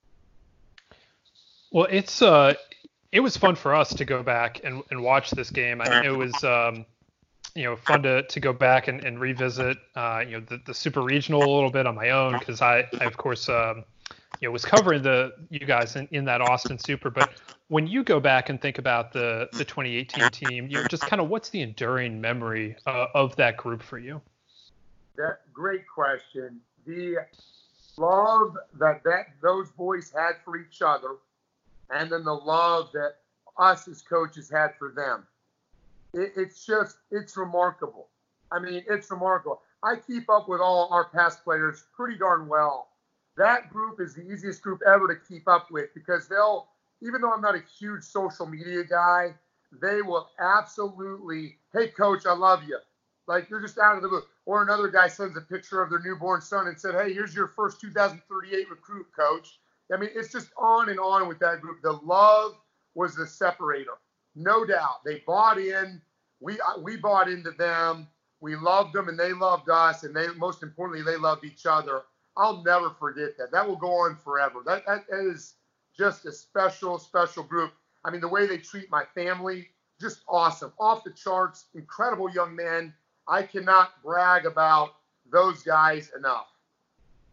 Well, it's uh, it was fun for us to go back and, and watch this game. I mean, it was um, you know, fun to, to go back and, and revisit uh, you know, the, the super regional a little bit on my own, because I, I of course um, you know, was covering the you guys in, in that Austin Super. But when you go back and think about the the twenty eighteen team, you know, just kind of what's the enduring memory uh, of that group for you? That great question. The love that, that those boys had for each other, and then the love that us as coaches had for them. It, it's just, it's remarkable. I mean, it's remarkable. I keep up with all our past players pretty darn well. That group is the easiest group ever to keep up with, because they'll, even though I'm not a huge social media guy, they will absolutely, hey, coach, I love you. Like, you're just out of the blue. Or another guy sends a picture of their newborn son and said, hey, here's your first two thousand thirty-eight recruit, coach. I mean, it's just on and on with that group. The love was the separator, no doubt. They bought in. We we bought into them. We loved them, and they loved us. And they, most importantly, they loved each other. I'll never forget that. That will go on forever. That, that is just a special, special group. I mean, the way they treat my family, just awesome. Off the charts, incredible young men. I cannot brag about those guys enough.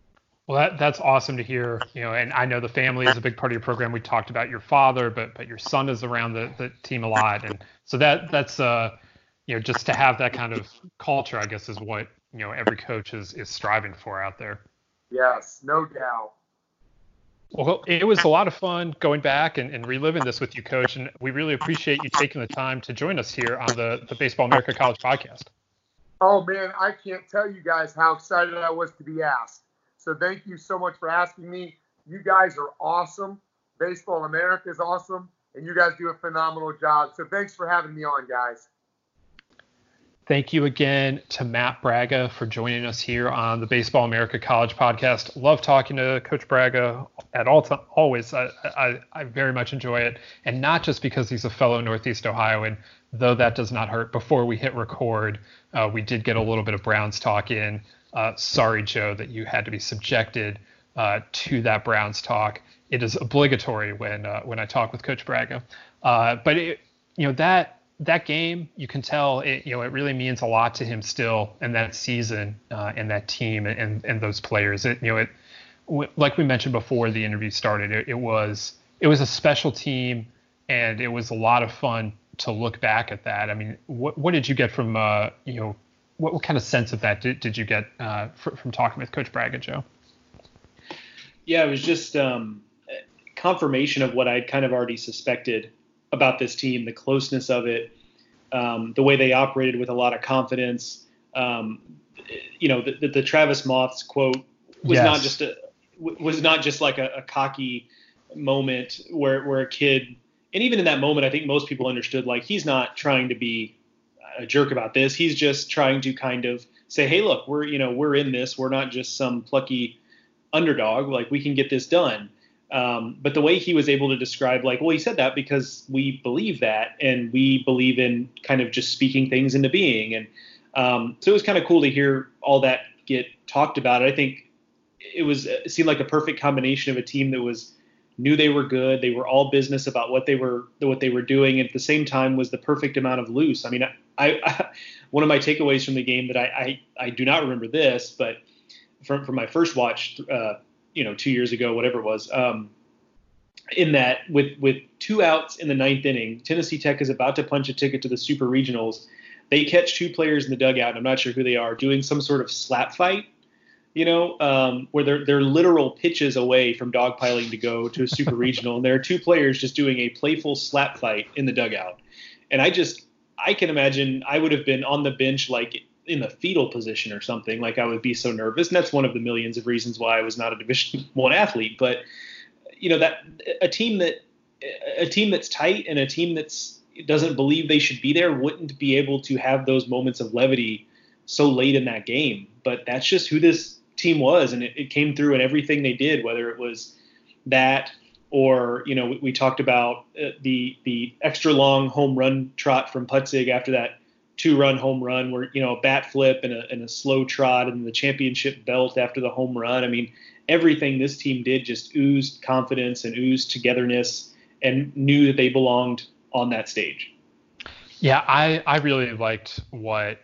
Well, that, that's awesome to hear. You know, and I know the family is a big part of your program. We talked about your father, but but your son is around the, the team a lot, and so that that's uh you know, just to have that kind of culture, I guess, is what you know every coach is is striving for out there. Yes, no doubt. Well, it was a lot of fun going back and, and reliving this with you, Coach, and we really appreciate you taking the time to join us here on the the Baseball America College podcast. Oh man, I can't tell you guys how excited I was to be asked. So thank you so much for asking me. You guys are awesome. Baseball America is awesome, and you guys do a phenomenal job. So thanks for having me on, guys. Thank you again to Matt Bragga for joining us here on the Baseball America College podcast. Love talking to Coach Bragga at all time, always. I, I, I very much enjoy it, and not just because he's a fellow Northeast Ohioan, though that does not hurt. Before we hit record, uh, we did get a little bit of Browns talk in. Uh, sorry, Joe, that you had to be subjected uh, to that Browns talk. It is obligatory when uh, when I talk with Coach Bragga. Uh, but it, you know that that game, you can tell it. You know, it really means a lot to him still, and that season, uh, and that team, and and those players. It, you know, it w- like we mentioned before the interview started. It, it was it was a special team, and it was a lot of fun to look back at that. I mean, what what did you get from uh, you know? What, what kind of sense of that did, did you get uh, fr- from talking with Coach Bragga, Joe? Yeah, it was just um, confirmation of what I'd kind of already suspected about this team, the closeness of it, um, the way they operated with a lot of confidence. Um, you know, the, the, the Travis Moth's quote was Yes. not just a was not just like a, a cocky moment where where a kid, and even in that moment, I think most people understood like he's not trying to be a jerk about this. He's just trying to kind of say, hey, look, we're, you know, we're in this. We're not just some plucky underdog. Like, we can get this done. Um, but the way he was able to describe, like, well, he said that because we believe that, and we believe in kind of just speaking things into being. And um, so it was kind of cool to hear all that get talked about. I think it was, it seemed like a perfect combination of a team that was knew they were good. They were all business about what they were, what they were doing. And at the same time was the perfect amount of loose. I mean, I, I one of my takeaways from the game that I, I, I do not remember this, but from, from my first watch, uh, you know, two years ago, whatever it was, um, in that with, with two outs in the ninth inning, Tennessee Tech is about to punch a ticket to the Super Regionals. They catch two players in the dugout. I'm not sure who they are, doing some sort of slap fight. You know, um, where they're, they're literal pitches away from dogpiling to go to a super regional. And there are two players just doing a playful slap fight in the dugout. And I just, I can imagine I would have been on the bench, like in the fetal position or something. Like, I would be so nervous. And that's one of the millions of reasons why I was not a Division One athlete. But, you know, that a team that, a team that's tight and a team that's doesn't believe they should be there wouldn't be able to have those moments of levity so late in that game. But that's just who this team was, and it, it came through in everything they did, whether it was that or, you know, we, we talked about uh, the the extra long home run trot from Putzig after that two run home run where, you know, a bat flip and a, and a slow trot and the championship belt after the home run. I mean, everything this team did just oozed confidence and oozed togetherness and knew that they belonged on that stage. Yeah, I, I really liked what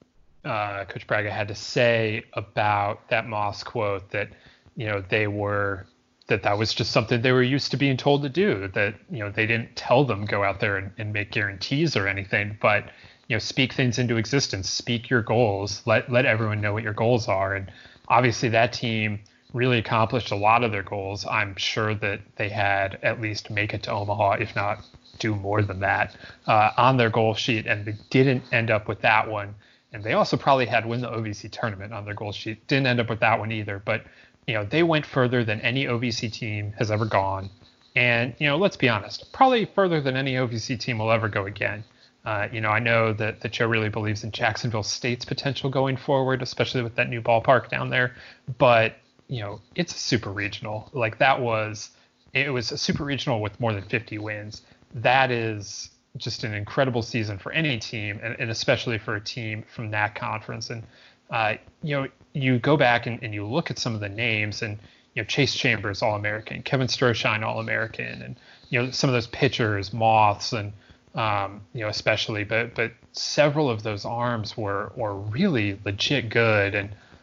Uh, Coach Bragga had to say about that Moss quote, that, you know, they were, that that was just something they were used to being told to do, that, you know, they didn't tell them go out there and, and make guarantees or anything, but, you know, speak things into existence, speak your goals, let, let everyone know what your goals are. And obviously that team really accomplished a lot of their goals. I'm sure that they had at least make it to Omaha, if not do more than that, uh, on their goal sheet, and they didn't end up with that one. And they also probably had win the O V C tournament on their goal sheet. Didn't end up with that one either. But, you know, they went further than any O V C team has ever gone. And, you know, let's be honest, probably further than any O V C team will ever go again. Uh, you know, I know that, that Joe really believes in Jacksonville State's potential going forward, especially with that new ballpark down there. But, you know, it's a super regional. Like, that was, it was a super regional with more than fifty wins. That is just an incredible season for any team, and, and especially for a team from that conference. And, uh, you know, you go back and, and you look at some of the names, and, you know, Chase Chambers, All-American, Kevin Stroshine, All-American, and, you know, some of those pitchers, Moths, and, um, you know, especially, but, but several of those arms were, were really legit good. And,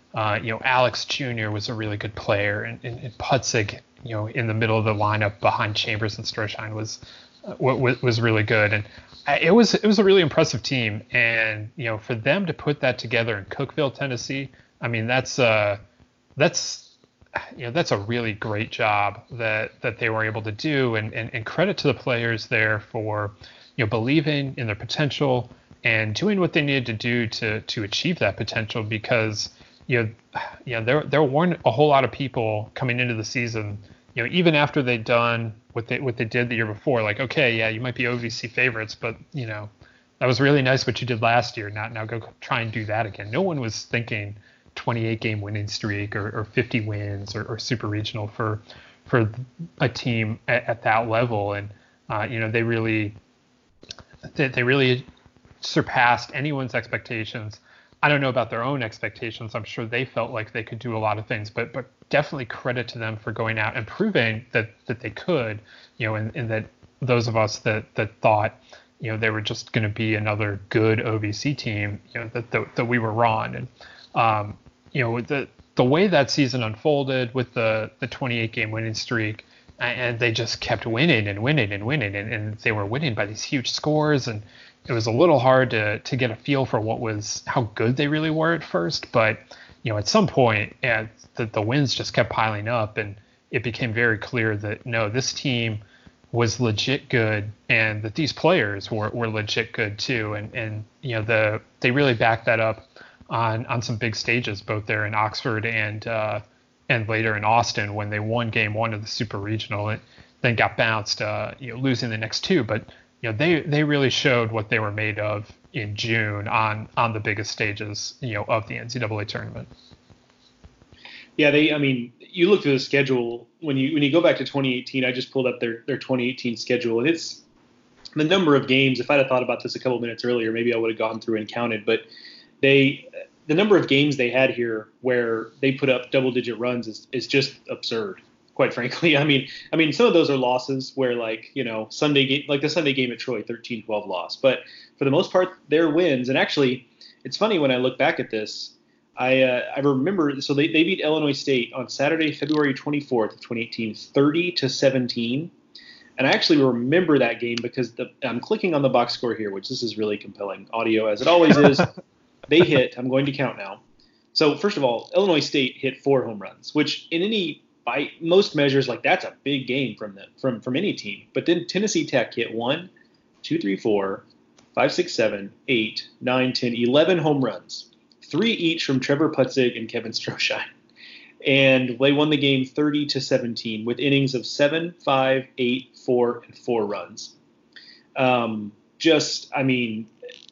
Uh, you know, Alex Junior was a really good player, and, and, and Putzig, you know, in the middle of the lineup behind Chambers and Stroshine was uh, was, was really good, and it was it was a really impressive team. And you know, for them to put that together in Cookeville, Tennessee, I mean, that's uh, that's you know, that's a really great job that that they were able to do, and, and, and credit to the players there for, you know, believing in their potential and doing what they needed to do to to achieve that potential, because you know, you know, there there weren't a whole lot of people coming into the season, you know, even after they'd done what they what they did the year before, like, okay, yeah, you might be O V C favorites, but you know, that was really nice what you did last year. Now now go try and do that again. No one was thinking twenty-eight game winning streak or, or fifty wins or, or super regional for for a team at, at that level, and uh, you know, they really they, they really surpassed anyone's expectations. I don't know about their own expectations. I'm sure they felt like they could do a lot of things, but but definitely credit to them for going out and proving that that they could, you know, and, and that those of us that that thought, you know, they were just going to be another good O V C team, you know, that that, that we were wrong. And um, you know, the the way that season unfolded with the the twenty-eight game winning streak, and they just kept winning and winning and winning, and, and they were winning by these huge scores, and it was a little hard to to get a feel for what was how good they really were at first. But you know, at some point, yeah, the, the wins just kept piling up, and it became very clear that no, this team was legit good, and that these players were, were legit good too. And and you know, the they really backed that up on on some big stages, both there in Oxford and uh, and later in Austin, when they won game one of the Super Regional, and then got bounced, uh, you know, losing the next two. But you know, they they really showed what they were made of in June on on the biggest stages, you know, of the N C double A tournament. Yeah, they. I mean, you look through the schedule when you when you go back to twenty eighteen. I just pulled up their their twenty eighteen schedule, and it's the number of games. If I'd have thought about this a couple minutes earlier, maybe I would have gone through and counted. But they the number of games they had here where they put up double digit runs is is just absurd. Quite frankly, I mean, I mean, some of those are losses where, like, you know, Sunday game, like the Sunday game at Troy, thirteen twelve loss. But for the most part, they're wins. And actually, it's funny when I look back at this, I uh, I remember, so they, they beat Illinois State on Saturday, February twenty-fourth of twenty eighteen, thirty to seventeen. And I actually remember that game because the, I'm clicking on the box score here, which this is really compelling audio, as it always is. They hit, I'm going to count now. So first of all, Illinois State hit four home runs, which in any by most measures, like, that's a big game from them, from from any team. But then Tennessee Tech hit one, two, three, four, five, six, seven, eight, nine, ten, eleven home runs, three each from Trevor Putzig and Kevin Stroshine. And they won the game thirty to seventeen with innings of seven, five, eight, four, and four runs. Um, just, I mean,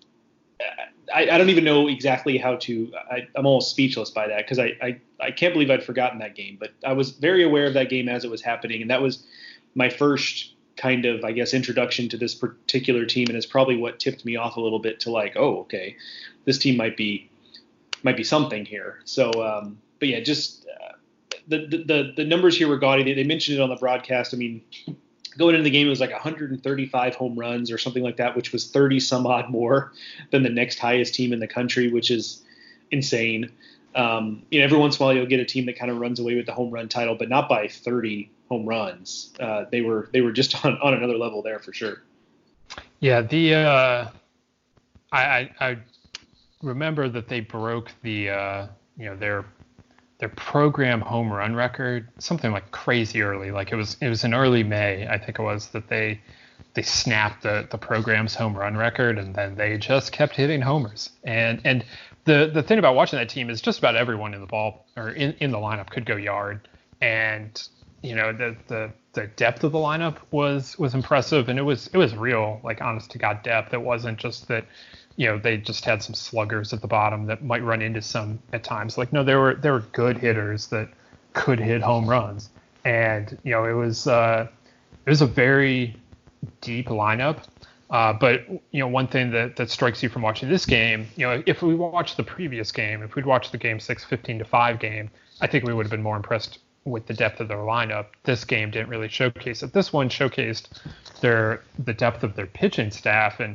I, I don't even know exactly how to. I, I'm almost speechless by that because I, I I can't believe I'd forgotten that game. But I was very aware of that game as it was happening, and that was my first kind of, I guess, introduction to this particular team, and it's probably what tipped me off a little bit to, like, oh, okay, this team might be might be something here. So, um, but yeah, just uh, the, the the numbers here were gaudy. They, they mentioned it on the broadcast. I mean, going into the game, it was like one hundred thirty-five home runs or something like that, which was thirty some odd more than the next highest team in the country, which is insane. Um, you know, every once in a while you'll get a team that kind of runs away with the home run title, but not by thirty home runs. Uh, they were they were just on, on another level there for sure. Yeah, the uh, I, I I remember that they broke the uh, you know their their program home run record, something like crazy early. Like it was it was in early May, I think it was, that they they snapped the the program's home run record, and then they just kept hitting homers. And and the the thing about watching that team is just about everyone in the ball or in, in the lineup could go yard. And you know, the the the depth of the lineup was was impressive, and it was it was real, like, honest to God depth. It wasn't just that, you know, they just had some sluggers at the bottom that might run into some at times. Like, no, there were there were good hitters that could hit home runs, and you know, it was uh, it was a very deep lineup. Uh, but you know, one thing that, that strikes you from watching this game, you know, if we watched the previous game, if we'd watched the game six, fifteen to five game, I think we would have been more impressed with the depth of their lineup. This game didn't really showcase it. This one showcased their the depth of their pitching staff, and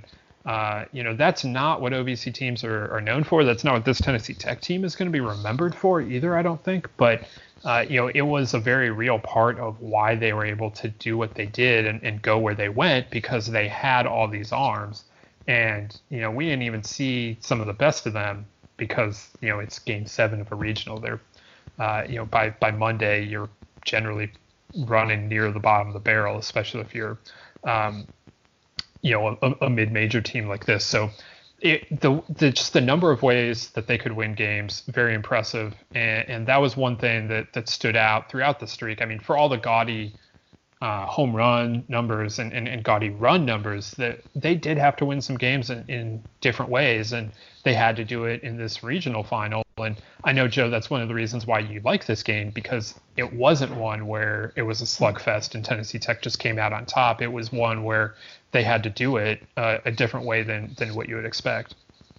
Uh, you know, that's not what O V C teams are, are known for. That's not what this Tennessee Tech team is going to be remembered for either, I don't think. But, uh, you know, it was a very real part of why they were able to do what they did and, and go where they went, because they had all these arms. And, you know, we didn't even see some of the best of them because, you know, it's game seven of a regional. They're, uh, you know, by, by Monday, you're generally running near the bottom of the barrel, especially if you're, um, you know, a, a mid-major team like this. So it, the, the just the number of ways that they could win games, very impressive. And, and that was one thing that, that stood out throughout the streak. I mean, for all the gaudy uh, home run numbers and, and, and gaudy run numbers, that they did have to win some games in, in different ways. And they had to do it in this regional final. And I know, Joe, that's one of the reasons why you like this game, because it wasn't one where it was a slugfest and Tennessee Tech just came out on top. It was one where they had to do it uh, a different way than than what you would expect.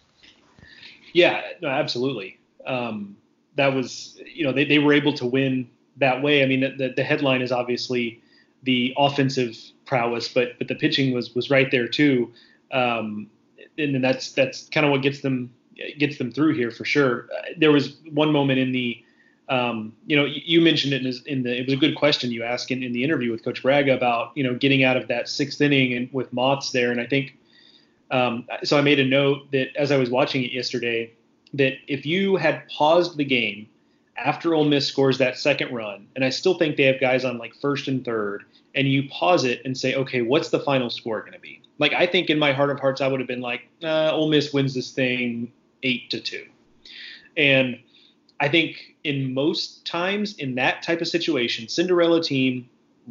Yeah, no, absolutely. Um, that was, you know, they, they were able to win that way. I mean, the, the headline is obviously the offensive prowess, but but the pitching was was right there too. Um, and then that's that's kind of what gets them gets them through here for sure. Uh, there was one moment in the, um, you know, you, you mentioned it in, in the, it was a good question you asked in, in the interview with Coach Braga about, you know, getting out of that sixth inning and with Mott's there. And I think, um, so I made a note that as I was watching it yesterday, that if you had paused the game after Ole Miss scores that second run, and I still think they have guys on like first and third, and you pause it and say, okay, what's the final score going to be? Like, I think in my heart of hearts, I would have been like, uh, Ole Miss wins this thing eight to two. And I think in most times in that type of situation, Cinderella team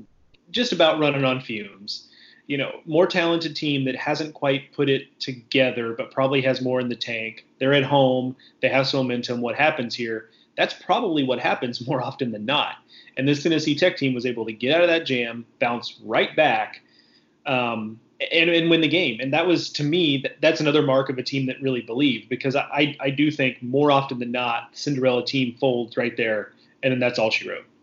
just about running on fumes, you know, more talented team that hasn't quite put it together, but probably has more in the tank. They're at home. They have some momentum. What happens here? That's probably what happens more often than not. And this Tennessee Tech team was able to get out of that jam, bounce right back, um, and, and win the game. And that was, to me, that, that's another mark of a team that really believed, because I, I do think more often than not, Cinderella team folds right there, and then that's all she wrote.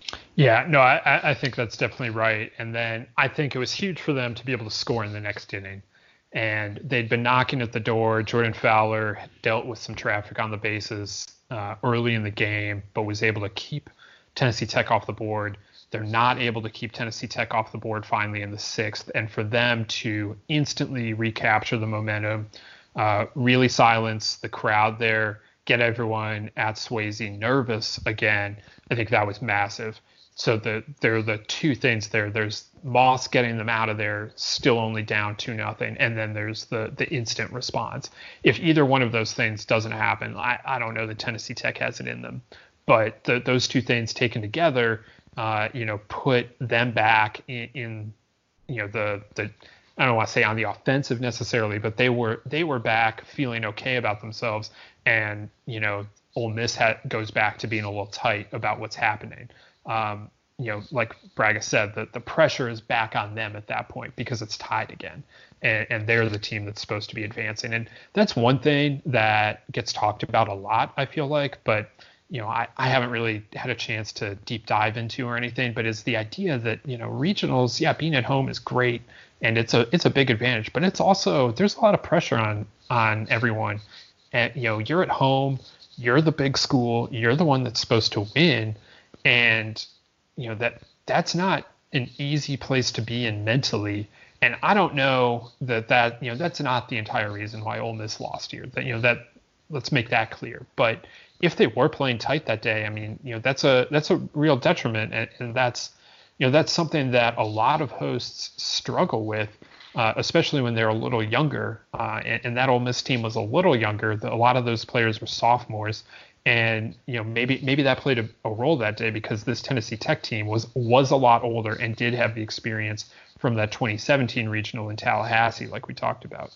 Yeah, no, I, I think that's definitely right. And then I think it was huge for them to be able to score in the next inning. And they'd been knocking at the door. Jordan Fowler dealt with some traffic on the bases uh, early in the game, but was able to keep Tennessee Tech off the board. They're not able to keep Tennessee Tech off the board finally in the sixth. And for them to instantly recapture the momentum, uh, really silence the crowd there, get everyone at Swayze nervous again, I think that was massive. So the, there are the two things there. There's Moss getting them out of there, still only down two nothing, and then there's the the instant response. If either one of those things doesn't happen, I, I don't know that Tennessee Tech has it in them. But the, those two things taken together, uh, you know, put them back in, in you know, the the I don't want to say on the offensive necessarily, but they were they were back feeling okay about themselves, and you know, Ole Miss had, goes back to being a little tight about what's happening. Um, you know, like Braga said, the, the pressure is back on them at that point because it's tied again, and, and they're the team that's supposed to be advancing. And that's one thing that gets talked about a lot, I feel like, but you know, I, I haven't really had a chance to deep dive into or anything, but it's the idea that, you know, regionals, yeah, being at home is great and it's a it's a big advantage, but it's also, there's a lot of pressure on on everyone. And, you know, you're at home, you're the big school, you're the one that's supposed to win. And, you know, that that's not an easy place to be in mentally. And I don't know that that, you know, that's not the entire reason why Ole Miss lost here. That, you know, that, let's make that clear. But if they were playing tight that day, I mean, you know, that's a that's a real detriment. And, and that's, you know, that's something that a lot of hosts struggle with, uh, especially when they're a little younger. Uh, and, and that Ole Miss team was a little younger. The, a lot of those players were sophomores. And, you know, maybe maybe that played a, a role that day because this Tennessee Tech team was was a lot older and did have the experience from that twenty seventeen regional in Tallahassee, like we talked about.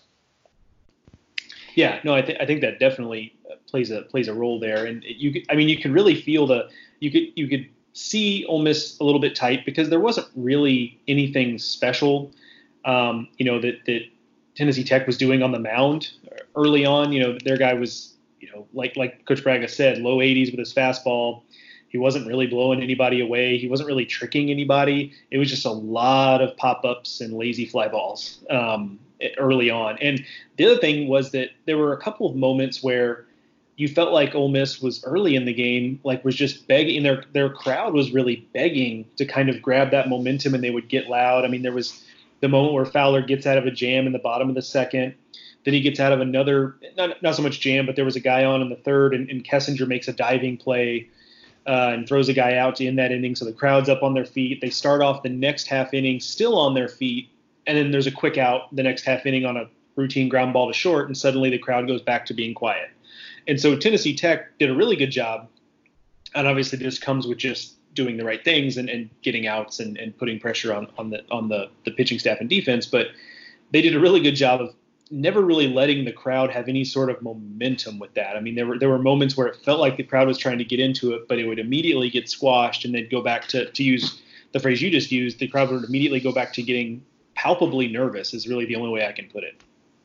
Yeah, no, I, th- I think that definitely plays a plays a role there. And you, could, I mean, you could really feel the you could you could see Ole Miss a little bit tight because there wasn't really anything special, um, you know, that that Tennessee Tech was doing on the mound early on. You know, their guy was, you know, like like Coach Braga said, low eighties with his fastball, He wasn't really blowing anybody away. He wasn't really tricking anybody. It was just a lot of pop-ups and lazy fly balls um, early on. And the other thing was that there were a couple of moments where you felt like Ole Miss was early in the game, like was just begging. Their their crowd was really begging to kind of grab that momentum, and they would get loud. I mean, there was the moment where Fowler gets out of a jam in the bottom of the second. Then he gets out of another, not, not so much jam, but there was a guy on in the third, and, and Kessinger makes a diving play uh, and throws a guy out to end that inning. So the crowd's up on their feet. They start off the next half inning still on their feet, and then there's a quick out the next half inning on a routine ground ball to short, and suddenly the crowd goes back to being quiet. And so Tennessee Tech did a really good job, and obviously this comes with just doing the right things and, and getting outs and, and putting pressure on, on the on the, the pitching staff and defense. But they did a really good job of never really letting the crowd have any sort of momentum with that. I mean, there were there were moments where it felt like the crowd was trying to get into it, but it would immediately get squashed, and they'd go back to, to use the phrase you just used, the crowd would immediately go back to getting palpably nervous is really the only way I can put it.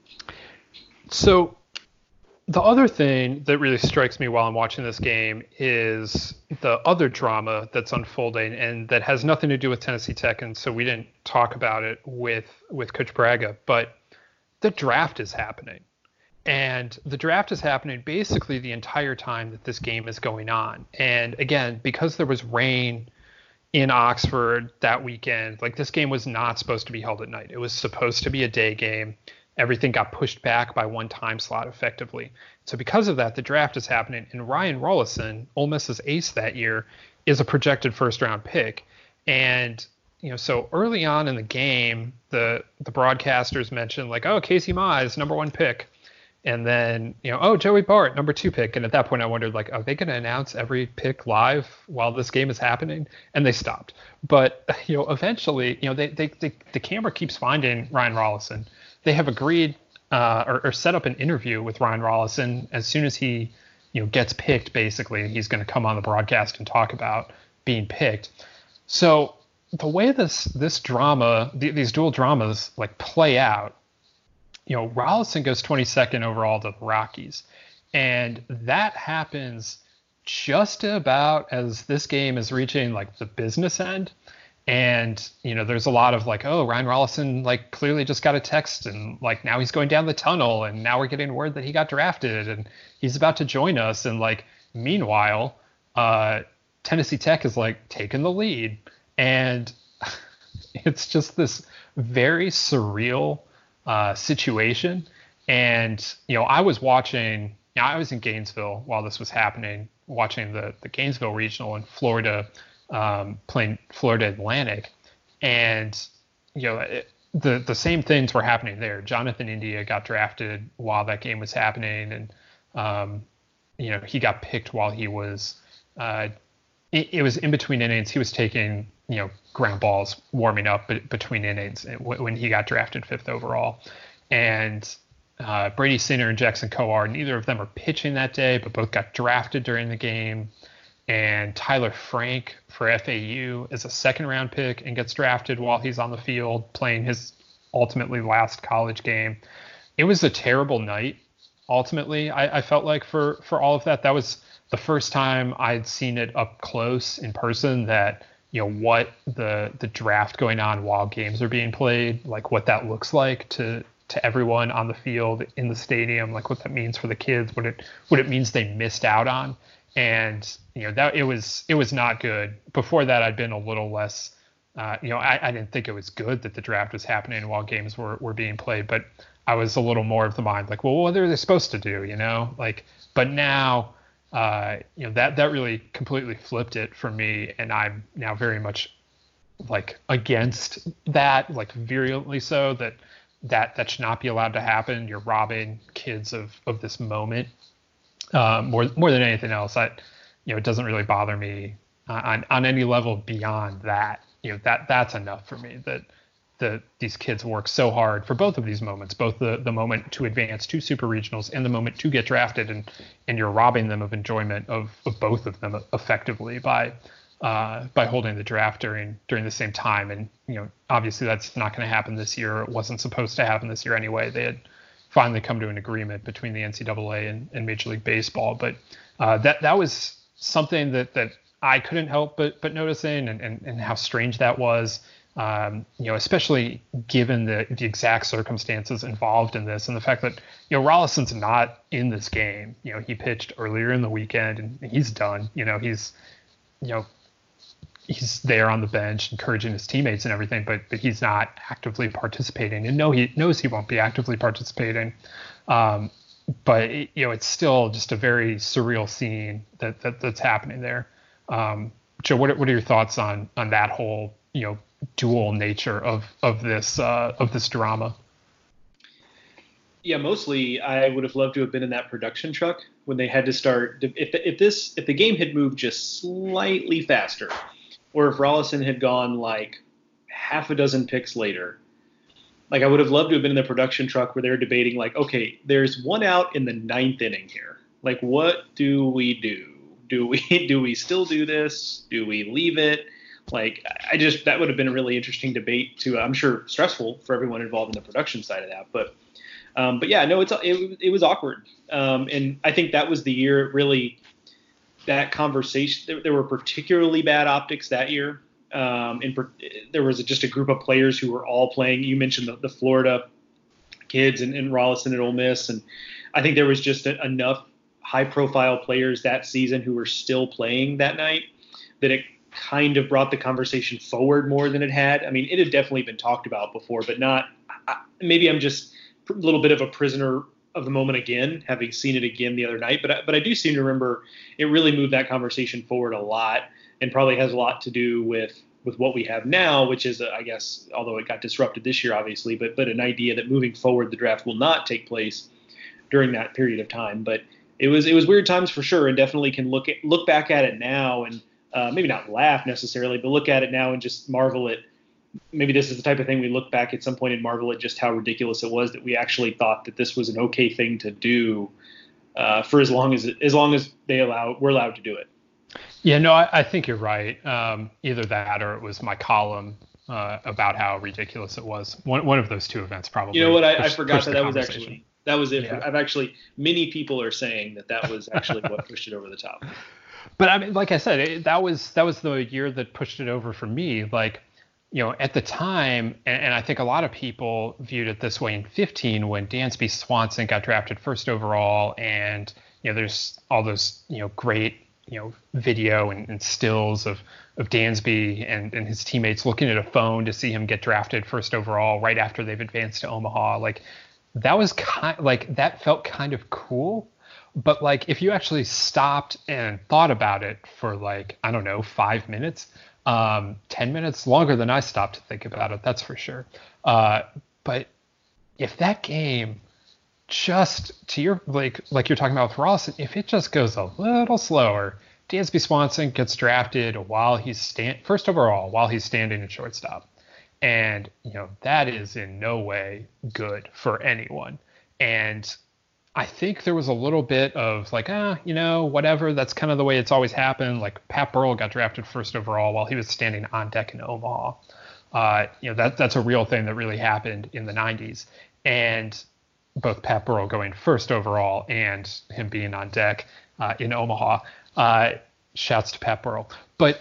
So the other thing that really strikes me while I'm watching this game is the other drama that's unfolding, and that has nothing to do with Tennessee Tech, and so we didn't talk about it with, with Coach Braga, but the draft is happening. And the draft is happening basically the entire time that this game is going on. And again, because there was rain in Oxford that weekend, like this game was not supposed to be held at night. It was supposed to be a day game. Everything got pushed back by one time slot effectively. So because of that, the draft is happening. And Ryan Rollison, Ole Miss's ace that year, is a projected first round pick. And you know, so early on in the game, the the broadcasters mentioned like, oh, Casey Mize, number one pick. And then, you know, oh, Joey Bart, number two pick. And at that point I wondered, like, are they going to announce every pick live while this game is happening? And they stopped. But, you know, eventually, you know, they, they, they the camera keeps finding Ryan Rollison. They have agreed uh, or, or set up an interview with Ryan Rollison. As soon as he, you know, gets picked, basically, he's going to come on the broadcast and talk about being picked. So the way this this drama, th- these dual dramas like play out, you know, Rollison goes twenty-second overall to the Rockies, and that happens just about as this game is reaching like the business end. And you know, there's a lot of like, oh, Ryan Rollison like clearly just got a text, and like now he's going down the tunnel, and now we're getting word that he got drafted, and he's about to join us. And like, meanwhile, uh, Tennessee Tech is like taking the lead. And it's just this very surreal uh, situation. And, you know, I was watching, you know, I was in Gainesville while this was happening, watching the, the Gainesville Regional in Florida, um, playing Florida Atlantic. And, you know, it, the, the same things were happening there. Jonathan India got drafted while that game was happening. And, um, you know, he got picked while he was, uh, it, it was in between innings. He was taking, you know, ground balls warming up be- between innings when he got drafted fifth overall. And uh, Brady Singer and Jackson Coar, neither of them are pitching that day, but both got drafted during the game. And Tyler Frank for F A U is a second round pick and gets drafted while he's on the field playing his ultimately last college game. It was a terrible night. Ultimately, I, I felt like for, for all of that, that was the first time I'd seen it up close in person, that, you know, what the the draft going on while games are being played, like what that looks like to to everyone on the field in the stadium, like what that means for the kids, what it what it means they missed out on. And, you know, that it was it was not good. Before that, I'd been a little less, uh, you know, I, I didn't think it was good that the draft was happening while games were, were being played, but I was a little more of the mind like, well, what are they supposed to do, you know, like, but now, uh, you know, that, that really completely flipped it for me. And I'm now very much like against that, like virulently so, that, that, that should not be allowed to happen. You're robbing kids of, of this moment. Um, more, more than anything else, I, you know, it doesn't really bother me uh, on, on any level beyond that. You know, that, that's enough for me, that the, these kids work so hard for both of these moments, both the, the moment to advance to super regionals and the moment to get drafted, and, and you're robbing them of enjoyment of, of both of them effectively by, uh, by holding the draft during, during the same time. And, you know, obviously that's not going to happen this year. It wasn't supposed to happen this year anyway. They had finally come to an agreement between the N C double A and, and Major League Baseball. But uh, that, that was something that, that I couldn't help but but noticing, and, and, and how strange that was. Um, you know, especially given the, the exact circumstances involved in this, and the fact that, you know, Rollison's not in this game. You know, he pitched earlier in the weekend, and he's done. You know, he's, you know, he's there on the bench encouraging his teammates and everything, but but he's not actively participating, and no, he knows he won't be actively participating. Um, but it, you know, it's still just a very surreal scene that, that that's happening there. Um, Joe, what what are your thoughts on on that whole, you know, dual nature of of this uh, of this drama? Yeah, mostly I would have loved to have been in that production truck when they had to start. If if this if the game had moved just slightly faster, or if Rollison had gone like half a dozen picks later, like I would have loved to have been in the production truck where they're debating like, okay, there's one out in the ninth inning here. Like, what do we do? Do we do we still do this? Do we leave it? Like, I just, that would have been a really interesting debate to, I'm sure, stressful for everyone involved in the production side of that. But, um, but yeah, no, it's it, it was awkward. Um, and I think that was the year, really, that conversation, there, there were particularly bad optics that year. Um, and per, there was just a group of players who were all playing. You mentioned the, the Florida kids and, and Rollison at Ole Miss. And I think there was just a, enough high-profile players that season who were still playing that night that it kind of brought the conversation forward more than it had. I mean, it had definitely been talked about before, but not, I, maybe I'm just a little bit of a prisoner of the moment again, having seen it again the other night. But, I, but I do seem to remember it really moved that conversation forward a lot, and probably has a lot to do with, with what we have now, which is, a, I guess, although it got disrupted this year, obviously, but, but an idea that moving forward, the draft will not take place during that period of time. But it was, it was weird times for sure. And definitely can look at, look back at it now and, Uh, maybe not laugh necessarily, but look at it now and just marvel at, maybe this is the type of thing we look back at some point and marvel at just how ridiculous it was that we actually thought that this was an okay thing to do uh, for as long as as long as they allow we're allowed to do it. Yeah, no, I, I think you're right. Um, either that or it was my column uh, about how ridiculous it was. One one of those two events probably. You know what? I, pushed, I forgot that that was conversation. actually that was it. Yeah. I've actually many people are saying that that was actually what pushed it over the top. But I mean, like I said, it, that was that was the year that pushed it over for me. Like, you know, at the time, and, and I think a lot of people viewed it this way in fifteen when Dansby Swanson got drafted first overall, and you know, there's all those, you know, great, you know, video and, and stills of of Dansby and, and his teammates looking at a phone to see him get drafted first overall right after they've advanced to Omaha. Like, that was kind like that felt kind of cool. But like, if you actually stopped and thought about it for like, I don't know, five minutes, um, ten minutes, longer than I stopped to think about it, that's for sure. Uh, but if that game just to your, like, like you're talking about with Rollison, if it just goes a little slower, Dansby Swanson gets drafted while he's stand first overall, while he's standing at shortstop. And, you know, that is in no way good for anyone. And I think there was a little bit of like, ah, you know, whatever. That's kind of the way it's always happened. Like Pat Burrell got drafted first overall while he was standing on deck in Omaha. Uh, you know, that that's a real thing that really happened in the nineties. And both Pat Burrell going first overall and him being on deck uh, in Omaha. Uh, shouts to Pat Burrell. But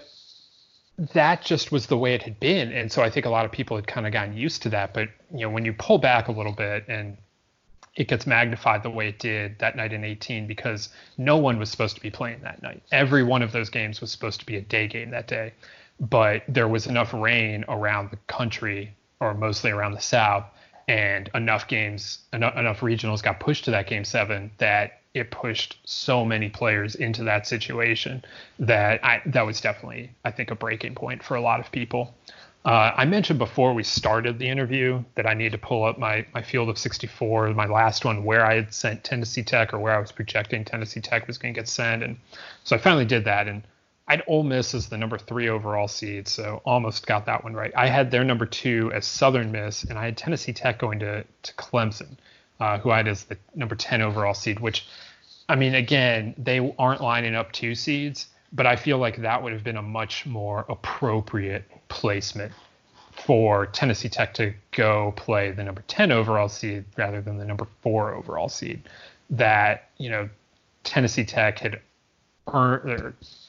that just was the way it had been. And so I think a lot of people had kind of gotten used to that. But, you know, when you pull back a little bit and it gets magnified the way it did that night in eighteen, because no one was supposed to be playing that night. Every one of those games was supposed to be a day game that day, but there was enough rain around the country, or mostly around the South, and enough games, enough, enough regionals got pushed to that game seven that it pushed so many players into that situation that I, that was definitely, I think, a breaking point for a lot of people. Uh, I mentioned before we started the interview that I need to pull up my, my field of sixty-four, my last one, where I had sent Tennessee Tech, or where I was projecting Tennessee Tech was going to get sent. And so I finally did that. And I had Ole Miss as the number three overall seed, so almost got that one right. I had their number two as Southern Miss, and I had Tennessee Tech going to, to Clemson, uh, who I had as the number ten overall seed, which, I mean, again, they aren't lining up two seeds, but I feel like that would have been a much more appropriate placement for Tennessee Tech to go play the number ten overall seed rather than the number four overall seed. That, you know, Tennessee Tech had earned,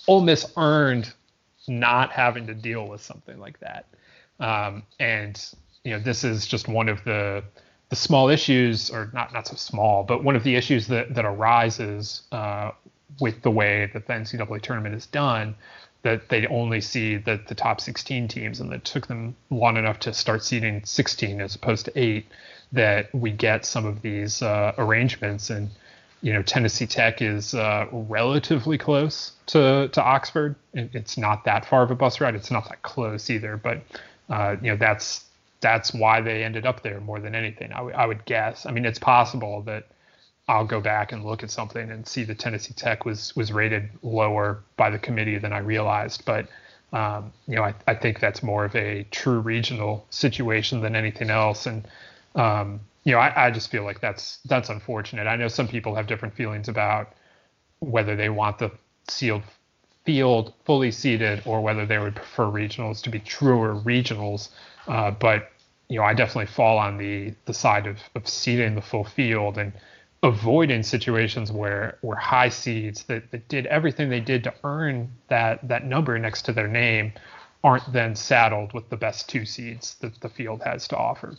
Ole Miss earned not having to deal with something like that. Um, and, you know, this is just one of the the small issues, or not not so small, but one of the issues that, that arises uh, with the way that the N C double A tournament is done, that they only see the, the top sixteen teams, and that took them long enough to start seeding sixteen as opposed to eight, that we get some of these uh, arrangements. And, you know, Tennessee Tech is uh, relatively close to, to Oxford. It's not that far of a bus ride. It's not that close either, but, uh, you know, that's that's why they ended up there more than anything, I, w- I would guess. I mean, it's possible that I'll go back and look at something and see that Tennessee Tech was was rated lower by the committee than I realized. But, um, you know, I, I think that's more of a true regional situation than anything else. And, um, you know, I, I just feel like that's that's unfortunate. I know some people have different feelings about whether they want the sealed field fully seeded or whether they would prefer regionals to be truer regionals. Uh, but, you know, I definitely fall on the the side of, of seeding the full field and avoiding situations where where high seeds that, that did everything they did to earn that that number next to their name aren't then saddled with the best two seeds that the field has to offer.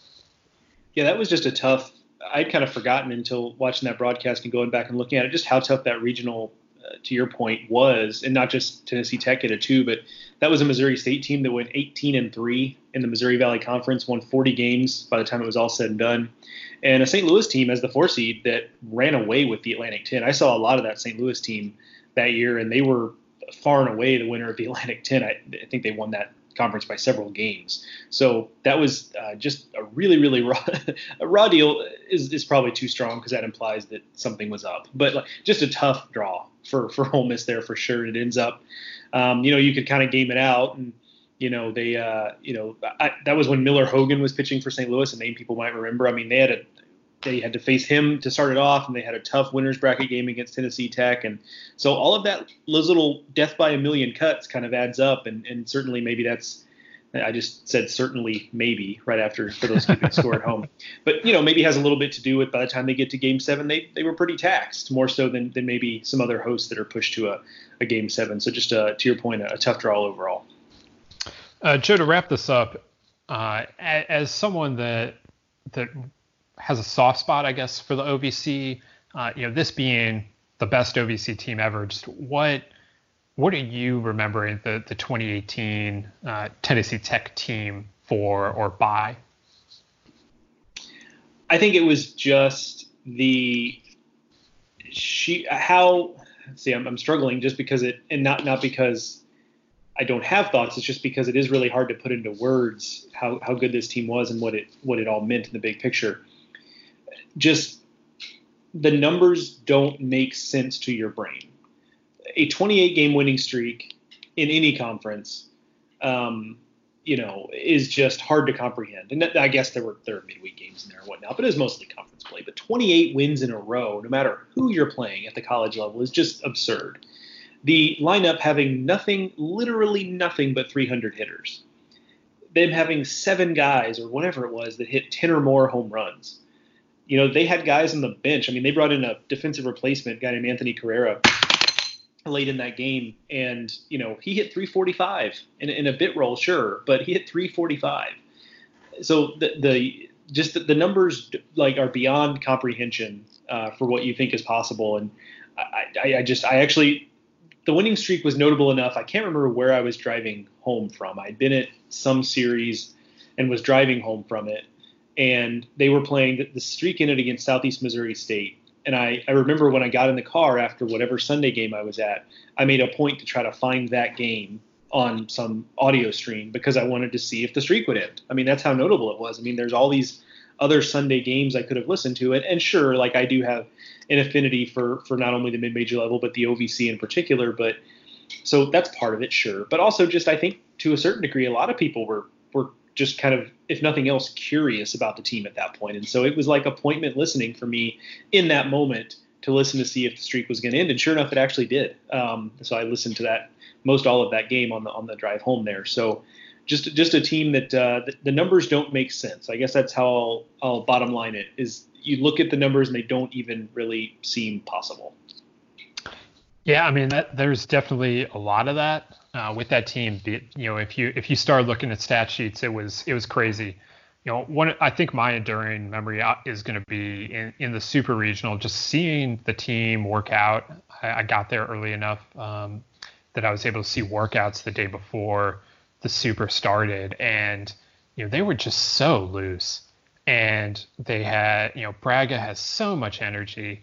Yeah, that was just a tough. I'd kind of forgotten until watching that broadcast and going back and looking at it, just how tough that regional, uh, to your point, was. And not just Tennessee Tech at a two, but that was a Missouri State team that went eighteen and three in the Missouri Valley Conference, won forty games by the time it was all said and done. And a Saint Louis team as the four seed that ran away with the Atlantic ten. I saw a lot of that Saint Louis team that year, and they were far and away the winner of the Atlantic ten. I, I think they won that conference by several games. So that was uh, just a really, really raw, a raw deal is, is probably too strong because that implies that something was up. But like, just a tough draw for, for Ole Miss there for sure. It ends up, um, you know, you could kind of game it out. And, you know, they, uh, you know, I, that was when Miller Hogan was pitching for Saint Louis, a name people might remember. I mean, they had a, they had to face him to start it off, and they had a tough winners bracket game against Tennessee Tech. And so all of that, those little death by a million cuts kind of adds up. And, and certainly maybe that's, I just said certainly maybe right after for those keeping score at home. But, you know, maybe has a little bit to do with by the time they get to game seven, they, they were pretty taxed, more so than, than maybe some other hosts that are pushed to a, a game seven. So just uh, to your point, a, a tough draw overall. Uh, Joe, to wrap this up, uh, as someone that that has a soft spot, I guess, for the O V C, uh, you know, this being the best O V C team ever, just what what are you remembering the, the twenty eighteen uh, Tennessee Tech team for or by? I think it was just the she how see I'm, I'm struggling just because it and not not because I don't have thoughts. It's just because it is really hard to put into words how, how good this team was and what it what it all meant in the big picture. Just the numbers don't make sense to your brain. A twenty-eight game winning streak in any conference, um, you know, is just hard to comprehend. And I guess there were there were midweek games in there and whatnot, but it was mostly conference play. But twenty-eight wins in a row, no matter who you're playing at the college level, is just absurd. The lineup having nothing, literally nothing but three hundred hitters. Them having seven guys or whatever it was that hit ten or more home runs. You know, they had guys on the bench. I mean, they brought in a defensive replacement guy named Anthony Carrera late in that game. And, you know, he hit three forty-five in, in a bit roll, sure, but he hit three forty-five. So the, the just the, the numbers like are beyond comprehension uh, for what you think is possible. And I, I, I just, I actually, the winning streak was notable enough. I can't remember where I was driving home from. I'd been at some series and was driving home from it. And they were playing the, the streak ended against Southeast Missouri State. And I, I remember when I got in the car after whatever Sunday game I was at, I made a point to try to find that game on some audio stream because I wanted to see if the streak would end. I mean, that's how notable it was. I mean, there's all these other Sunday games I could have listened to. And, and sure, like I do have an affinity for, for not only the mid-major level, but the O V C in particular. But so that's part of it, sure. But also just I think to a certain degree, a lot of people were were just kind of, if nothing else, curious about the team at that point. And so it was like appointment listening for me in that moment to listen to see if the streak was going to end. And sure enough, it actually did. Um, so I listened to that, most all of that game on the on the drive home there. So just just a team that uh, the, the numbers don't make sense. I guess that's how I'll, I'll bottom line it, is you look at the numbers and they don't even really seem possible. Yeah, I mean, that, there's definitely a lot of that uh, with that team. Be- You know, if you if you start looking at stat sheets, it was it was crazy. You know, one I think my enduring memory uh, is going to be in, in the super regional, just seeing the team work out. I, I got there early enough um, that I was able to see workouts the day before the super started, and you know they were just so loose, and they had you know Braga has so much energy,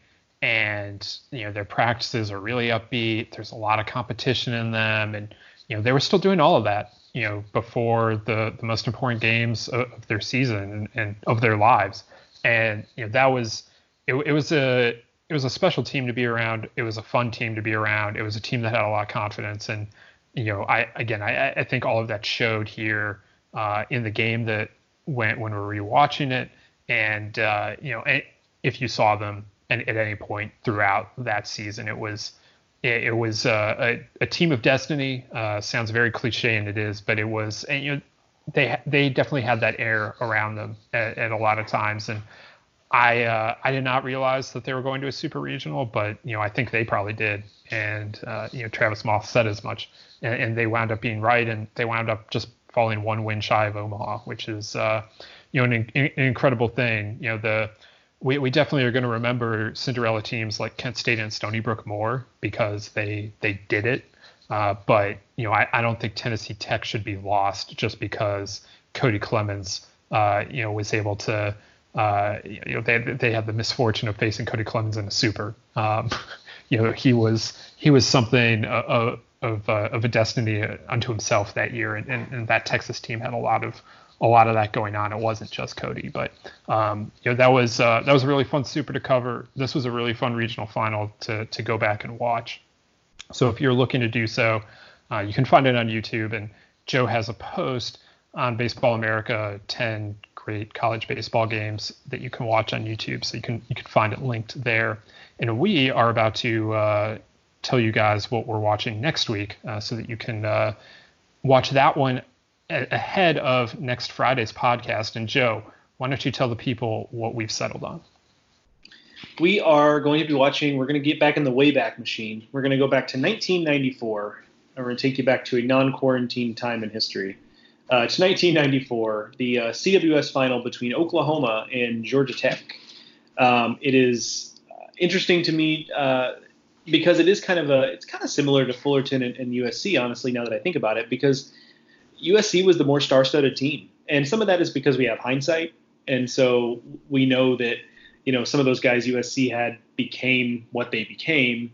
and you know their practices are really upbeat. There's a lot of competition in them, and you know they were still doing all of that you know before the the most important games of, of their season and, and of their lives. And you know that was it, it was a it was a special team to be around. It was a fun team to be around. It was a team that had a lot of confidence. And you know I again I, I think all of that showed here uh, in the game that when when we were rewatching it. And uh, you know if you saw them and at any point throughout that season, it was it, it was uh, a, a team of destiny. Uh, sounds very cliche, and it is, but it was. And, you know, they they definitely had that air around them at, at a lot of times. And I uh, I did not realize that they were going to a super regional, but you know I think they probably did. And uh, you know Travis Moss said as much, and, and they wound up being right, and they wound up just falling one win shy of Omaha, which is uh, you know an, an incredible thing. You know the We, we definitely are going to remember Cinderella teams like Kent State and Stony Brook more because they they did it. Uh, but you know, I, I don't think Tennessee Tech should be lost just because Cody Clemens, uh, you know, was able to. Uh, you know, they they had the misfortune of facing Cody Clemens in a super. Um, you know, he was he was something of of, uh, of a destiny unto himself that year, and, and, and that Texas team had a lot of. a lot of that going on. It wasn't just Cody, but um, you know that was uh, that was a really fun super to cover. This was a really fun regional final to to go back and watch. So if you're looking to do so, uh, you can find it on YouTube. And Joe has a post on Baseball America, ten great college baseball games that you can watch on YouTube. So you can you can find it linked there. And we are about to uh, tell you guys what we're watching next week, uh, so that you can uh, watch that one ahead of next Friday's podcast. And Joe, why don't you tell the people what we've settled on? We are going to be watching, we're going to get back in the Wayback Machine. We're going to go back to nineteen ninety-four, and we're going to take you back to a non-quarantine time in history. Uh, it's nineteen ninety-four, the uh, C W S final between Oklahoma and Georgia Tech. Um, it is interesting to me uh, because it is kind of a, it's kind of similar to Fullerton and, and U S C, honestly, now that I think about it, because U S C was the more star-studded team. And some of that is because we have hindsight. And so we know that, you know, some of those guys U S C had became what they became.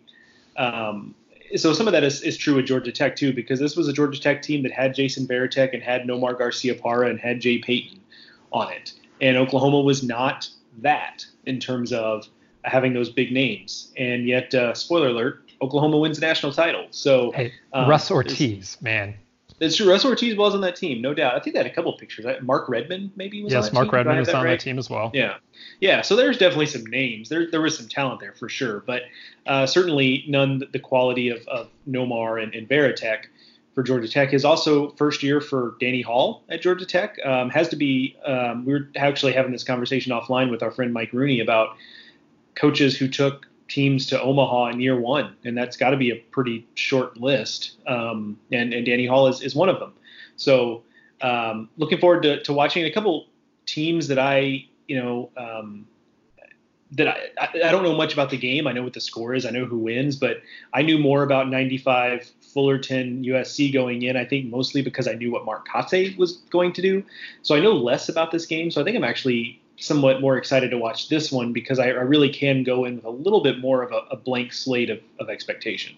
Um, so some of that is, is true with Georgia Tech, too, because this was a Georgia Tech team that had Jason Varitek and had Nomar Garcia-Parra and had Jay Payton on it. And Oklahoma was not that in terms of having those big names. And yet, uh, spoiler alert, Oklahoma wins the national title. So hey, um, Russ Ortiz, man. That's true. Russ Ortiz was on that team, no doubt. I think they had a couple of pictures. Mark Redmond maybe was yes, on that Mark team. Redmond was that on right? that team as well. Yeah. Yeah, so there's definitely some names. There there was some talent there for sure, but uh, certainly none the quality of, of Nomar and, and Varitek for Georgia Tech. His also first year for Danny Hall at Georgia Tech um, has to be um, – we were actually having this conversation offline with our friend Mike Rooney about coaches who took – teams to Omaha in year one, and that's got to be a pretty short list. Um, and, and Danny Hall is, is one of them. So um, looking forward to, to watching a couple teams that I, you know, um, that I, I, I don't know much about the game. I know what the score is. I know who wins, but I knew more about ninety-five Fullerton U S C going in, I think mostly because I knew what Mark Kotze was going to do. So I know less about this game. So I think I'm actually somewhat more excited to watch this one because I, I really can go in with a little bit more of a, a blank slate of, of expectation.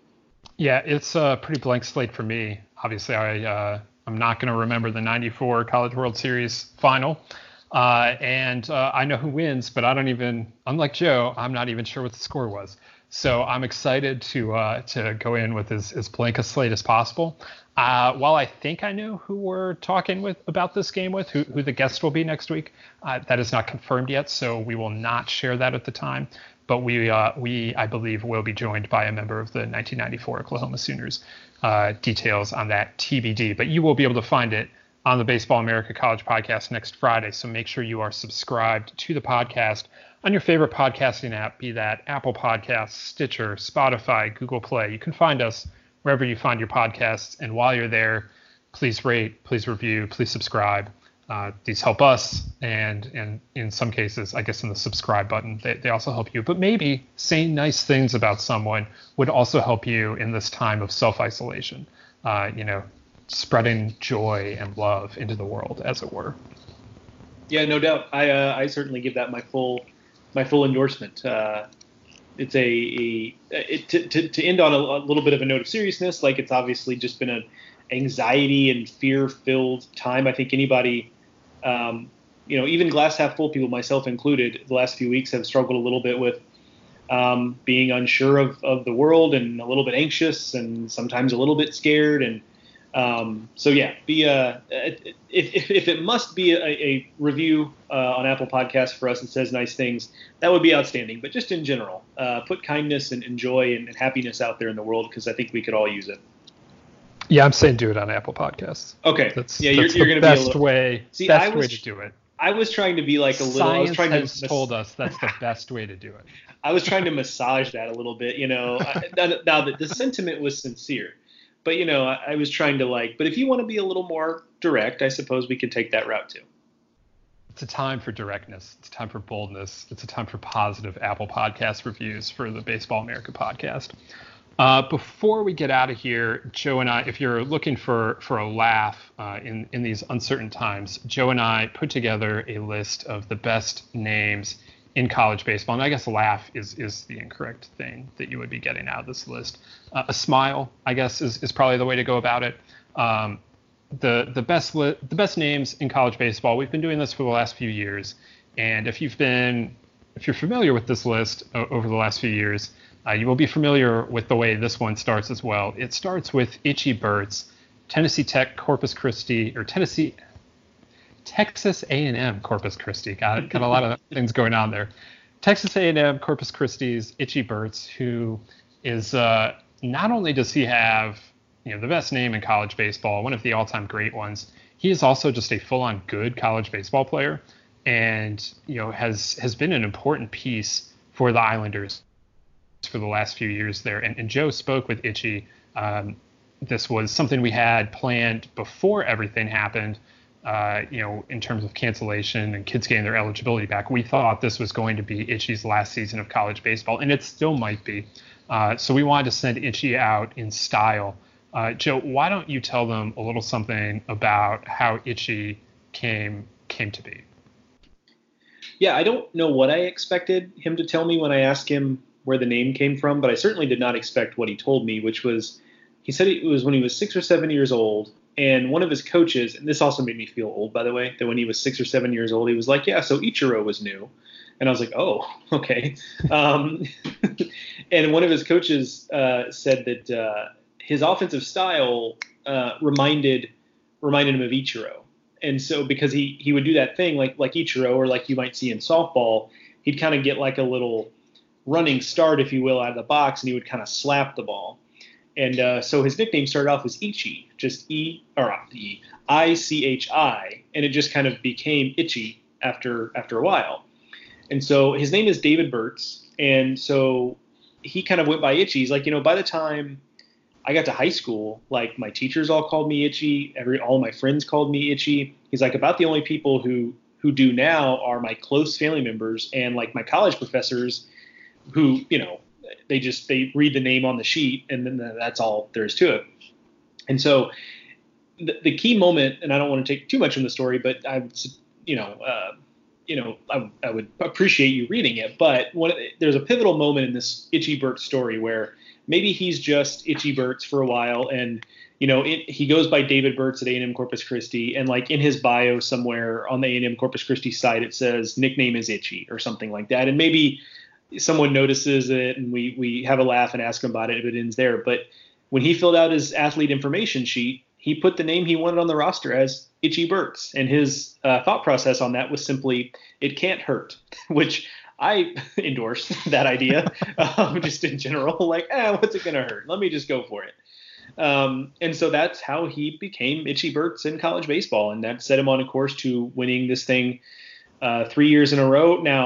Yeah, it's a pretty blank slate for me. Obviously, I, uh, I'm not going to remember the ninety-four College World Series final. Uh, and uh, I know who wins, but I don't even, unlike Joe, I'm not even sure what the score was. So I'm excited to uh, to go in with as, as blank a slate as possible. Uh, while I think I know who we're talking with about this game with, who, who the guest will be next week, uh, that is not confirmed yet, so we will not share that at the time. But we, uh, we I believe, will be joined by a member of the nineteen ninety-four Oklahoma Sooners. Uh, details on that T B D. But you will be able to find it on the Baseball America College podcast next Friday. So make sure you are subscribed to the podcast on your favorite podcasting app, be that Apple Podcasts, Stitcher, Spotify, Google Play. You can find us wherever you find your podcasts. And while you're there, please rate, please review, please subscribe. Uh, these help us, and and in some cases, I guess in the subscribe button, they, they also help you. But maybe saying nice things about someone would also help you in this time of self-isolation. Uh, you know, spreading joy and love into the world, as it were. Yeah, no doubt. I uh, I certainly give that my full my full endorsement. Uh, it's a, a it, to, to to end on a, a little bit of a note of seriousness. Like, it's obviously just been an anxiety and fear-filled time. I think anybody. Um, you know, even glass half full people, myself included, the last few weeks have struggled a little bit with um, being unsure of, of the world and a little bit anxious and sometimes a little bit scared. And um, so, yeah, be a, if, if, if it must be a, a review uh, on Apple Podcasts for us that says nice things, that would be outstanding. But just in general, uh, put kindness and, and joy and, and happiness out there in the world, because I think we could all use it. Yeah, I'm saying do it on Apple Podcasts. Okay. That's, yeah, that's you're, you're the gonna best be a little, way. See, best I was, way to do it. I was trying to be like a little. Science I was trying has to, told us that's the best way to do it. I was trying to massage that a little bit, you know. I, now that the sentiment was sincere, but you know, I, I was trying to like. But if you want to be a little more direct, I suppose we could take that route too. It's a time for directness. It's a time for boldness. It's a time for positive Apple Podcast reviews for the Baseball America podcast. Uh, before we get out of here, Joe and I, if you're looking for, for a laugh uh, in, in these uncertain times, Joe and I put together a list of the best names in college baseball. And I guess laugh is, is the incorrect thing that you would be getting out of this list. Uh, a smile, I guess, is, is probably the way to go about it. Um, the the best li- the best names in college baseball. We've been doing this for the last few years. And if you've been if you're familiar with this list o- over the last few years, Uh, you will be familiar with the way this one starts as well. It starts with Itchy Burtz, Tennessee Tech, Corpus Christi, or Tennessee, Texas A and M, Corpus Christi. Got got a lot of things going on there. Texas A and M, Corpus Christi's Itchy Burtz, who is uh, not only does he have you know the best name in college baseball, one of the all-time great ones, he is also just a full-on good college baseball player, and you know has has been an important piece for the Islanders for the last few years there. And, and Joe spoke with Itchy. Um, this was something we had planned before everything happened, uh, you know, in terms of cancellation and kids getting their eligibility back. We thought this was going to be Itchy's last season of college baseball, and it still might be. Uh, so we wanted to send Itchy out in style. Uh, Joe, why don't you tell them a little something about how Itchy came came to be? Yeah, I don't know what I expected him to tell me when I asked him where the name came from, but I certainly did not expect what he told me, which was, he said it was when he was six or seven years old, and one of his coaches, and this also made me feel old, by the way, that when he was six or seven years old, he was like, yeah, so Ichiro was new. And I was like, oh, okay. Um, and one of his coaches uh, said that uh, his offensive style uh, reminded reminded him of Ichiro. And so because he, he would do that thing like, like Ichiro, or like you might see in softball, he'd kind of get like a little running start, if you will, out of the box, and he would kind of slap the ball. And uh, so his nickname started off as Ichi, just E or E I C H I, and it just kind of became Itchy after after a while. And so his name is David Burtz, and so he kind of went by Itchy. He's like, you know, by the time I got to high school, like my teachers all called me Itchy, every all my friends called me Itchy. He's like, about the only people who who do now are my close family members and like my college professors, who, you know, they just, they read the name on the sheet and then that's all there is to it. And so the, the key moment, and I don't want to take too much from the story, but I would, you know, uh, you know, I, I would appreciate you reading it, but one, there's a pivotal moment in this Itchy Burtz story where maybe he's just Itchy Burtz for a while. And, you know, it, he goes by David Burtz at A and M Corpus Christi. And like in his bio somewhere on the A and M Corpus Christi site, it says nickname is Itchy or something like that. And maybe someone notices it and we we have a laugh and ask him about it if it ends there. But when he filled out his athlete information sheet, he put the name he wanted on the roster as Itchy Burtz. And his uh, thought process on that was simply, it can't hurt, which I endorse that idea um, just in general. Like, eh, what's it going to hurt? Let me just go for it. Um, and so that's how he became Itchy Burtz in college baseball. And that set him on a course to winning this thing uh, three years in a row. Now,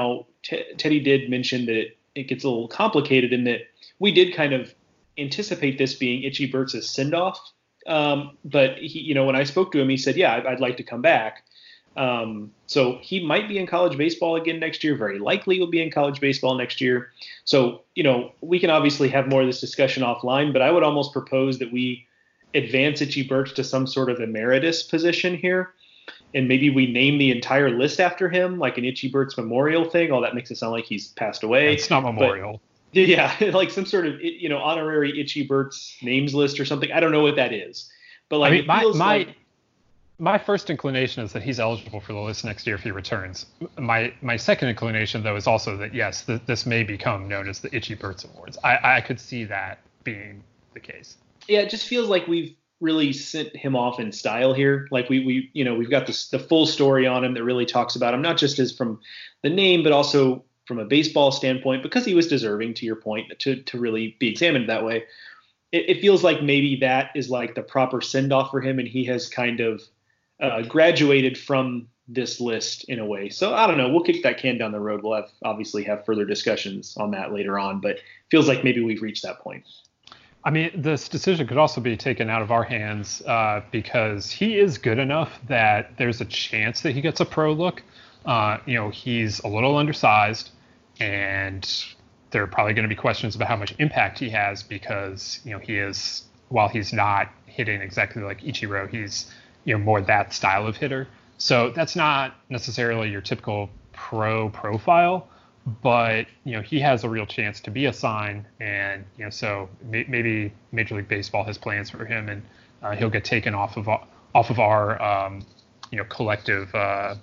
T- Teddy did mention that it, it gets a little complicated in that we did kind of anticipate this being Itchy Burt's send-off. Um, but he, you know, when I spoke to him, he said, yeah, I'd, I'd like to come back. Um, so he might be in college baseball again next year. Very likely he'll be in college baseball next year. So, you know, we can obviously have more of this discussion offline, but I would almost propose that we advance Itchy Burt to some sort of emeritus position here. And maybe we name the entire list after him, like an Itchy Burt's memorial thing. Oh, that makes it sound like he's passed away. It's not memorial. But, yeah, like some sort of, you know, honorary Itchy Burt's names list or something. I don't know what that is. But like, I mean, it my, feels my, like... my first inclination is that he's eligible for the list next year if he returns. My my second inclination, though, is also that, yes, th- this may become known as the Itchy Burt's Awards. I, I could see that being the case. Yeah, it just feels like we've really sent him off in style here. Like we, we you know, we've got this, the full story on him that really talks about him, not just as from the name, but also from a baseball standpoint, because he was deserving, to your point, to, to really be examined that way. It, it feels like maybe that is like the proper send-off for him, and he has kind of uh, graduated from this list in a way. So I don't know. We'll kick that can down the road. We'll have obviously have further discussions on that later on, but it feels like maybe we've reached that point. I mean, this decision could also be taken out of our hands uh, because he is good enough that there's a chance that he gets a pro look. Uh, you know, he's a little undersized, and there are probably going to be questions about how much impact he has because, you know, he is, while he's not hitting exactly like Ichiro, he's, you know, more that style of hitter. So that's not necessarily your typical pro profile. But, you know, he has a real chance to be a sign, and, you know, so may, maybe Major League Baseball has plans for him, and uh, he'll get taken off of off of our, um, you know, collective, uh,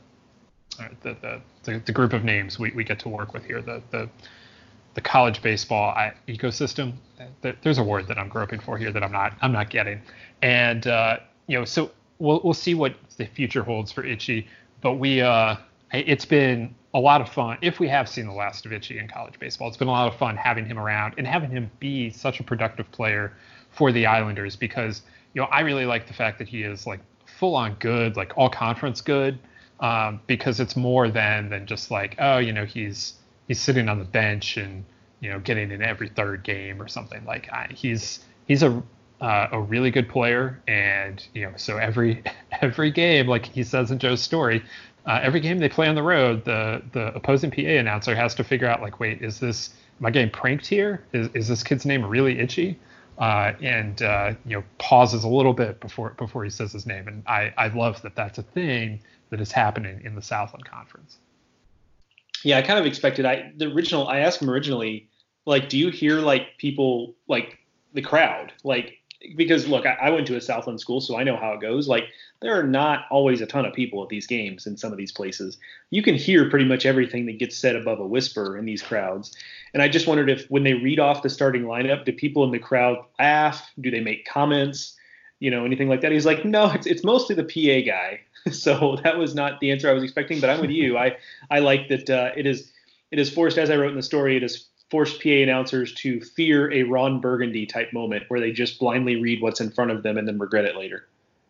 the, the the the group of names we, we get to work with here, the the the college baseball ecosystem. There's a word that I'm groping for here that I'm not I'm not getting, and uh, you know, so we'll we'll see what the future holds for Itchy, but we uh, it's been a lot of fun. If we have seen the last of Itchy in college baseball, it's been a lot of fun having him around and having him be such a productive player for the Islanders because, you know, I really like the fact that he is like full on good, like all conference good, um, because it's more than than just like, oh, you know, he's he's sitting on the bench and, you know, getting in every third game or something. Like I, he's he's a uh, a really good player, and, you know, so every every game, like he says in Joe's story, Uh, every game they play on the road, the the opposing P A announcer has to figure out, like, wait, is this, am I getting pranked here? Is is this kid's name really Itchy? Uh, and uh, you know, pauses a little bit before before he says his name. And I, I love that that's a thing that is happening in the Southland Conference. Yeah, I kind of expected. I the original. I asked him originally, like, do you hear like people, like the crowd, like, because look, I, I went to a Southland school, so I know how it goes. Like, there are not always a ton of people at these games in some of these places. You can hear pretty much everything that gets said above a whisper in these crowds. And I just wondered if when they read off the starting lineup, do people in the crowd laugh? Do they make comments? You know, anything like that? He's like, no, it's it's mostly the P A guy. So that was not the answer I was expecting, but I'm with you. I, I like that uh, it is it is forced, as I wrote in the story, it is forced P A announcers to fear a Ron Burgundy type moment where they just blindly read what's in front of them and then regret it later.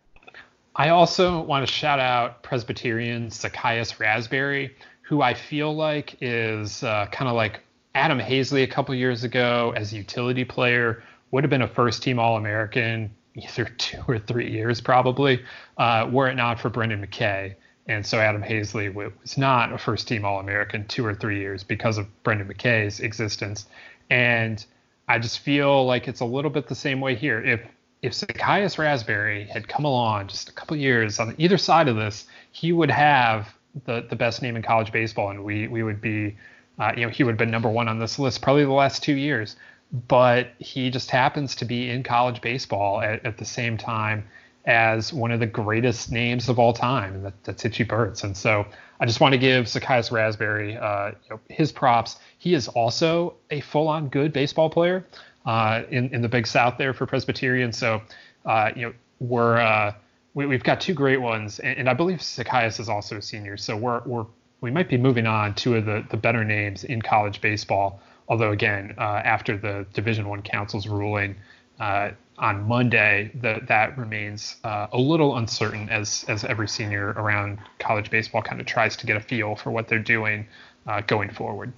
I also want to shout out Presbyterian Zacchaeus Raspberry, who I feel like is uh, kind of like Adam Hazley a couple years ago as a utility player, would have been a first-team All-American either two or three years probably, uh, were it not for Brendan McKay. And so Adam Hazley was not a first-team All-American two or three years because of Brendan McKay's existence. And I just feel like it's a little bit the same way here. If If Zacchaeus Raspberry had come along just a couple years on either side of this, he would have the, the best name in college baseball, and we we would be, uh, you know, he would have been number one on this list probably the last two years. But he just happens to be in college baseball at, at the same time as one of the greatest names of all time, and that, that's Itchy Burt's. And so I just want to give Zacchaeus Raspberry uh, you know, his props. He is also a full-on good baseball player. Uh, in, in the Big South there for Presbyterian. So, uh, you know, we're, uh, we, we've got two great ones, and, and I believe Zacchaeus is also a senior. So we're, we're, we might be moving on two of the, the better names in college baseball. Although again, uh, after the Division One Council's ruling uh, on Monday, that that remains uh, a little uncertain as, as every senior around college baseball kind of tries to get a feel for what they're doing. uh, going forward.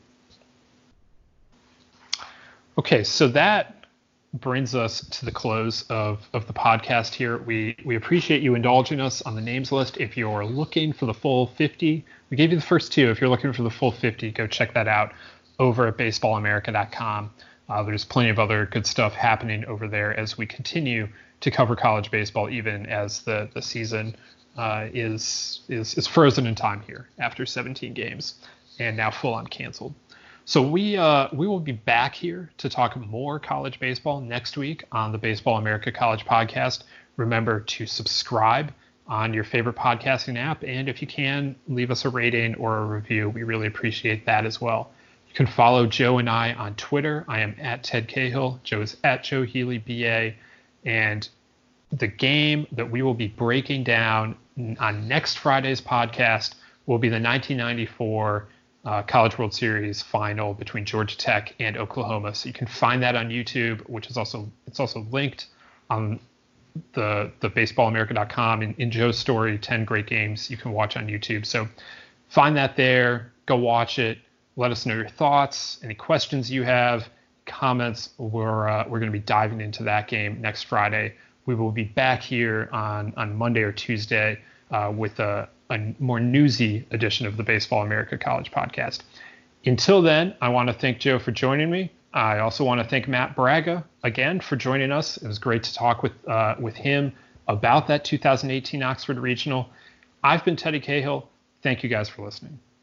Okay, so that brings us to the close of, of the podcast here. We we appreciate you indulging us on the names list. If you're looking for the full fifty, we gave you the first two. If you're looking for the full fifty, go check that out over at baseball america dot com. Uh, there's plenty of other good stuff happening over there as we continue to cover college baseball, even as the, the season uh, is, is is frozen in time here after seventeen games and now full on canceled. So we uh, we will be back here to talk more college baseball next week on the Baseball America College Podcast. Remember to subscribe on your favorite podcasting app, and if you can, leave us a rating or a review. We really appreciate that as well. You can follow Joe and I on Twitter. I am at Ted Cahill. Joe is at Joe Healy B A. And the game that we will be breaking down on next Friday's podcast will be the nineteen ninety-four uh, College World Series final between Georgia Tech and Oklahoma. So you can find that on YouTube, which is also it's also linked on the the baseball america dot com in, in Joe's story, ten great games you can watch on YouTube. So find that there, go watch it. Let us know your thoughts, any questions you have, comments. We're uh, we're going to be diving into that game next Friday. We will be back here on, on Monday or Tuesday uh, with a, a more newsy edition of the Baseball America College Podcast. Until then, I want to thank Joe for joining me. I also want to thank Matt Braga again for joining us. It was great to talk with uh, with him about that two thousand eighteen Oxford Regional. I've been Teddy Cahill. Thank you guys for listening.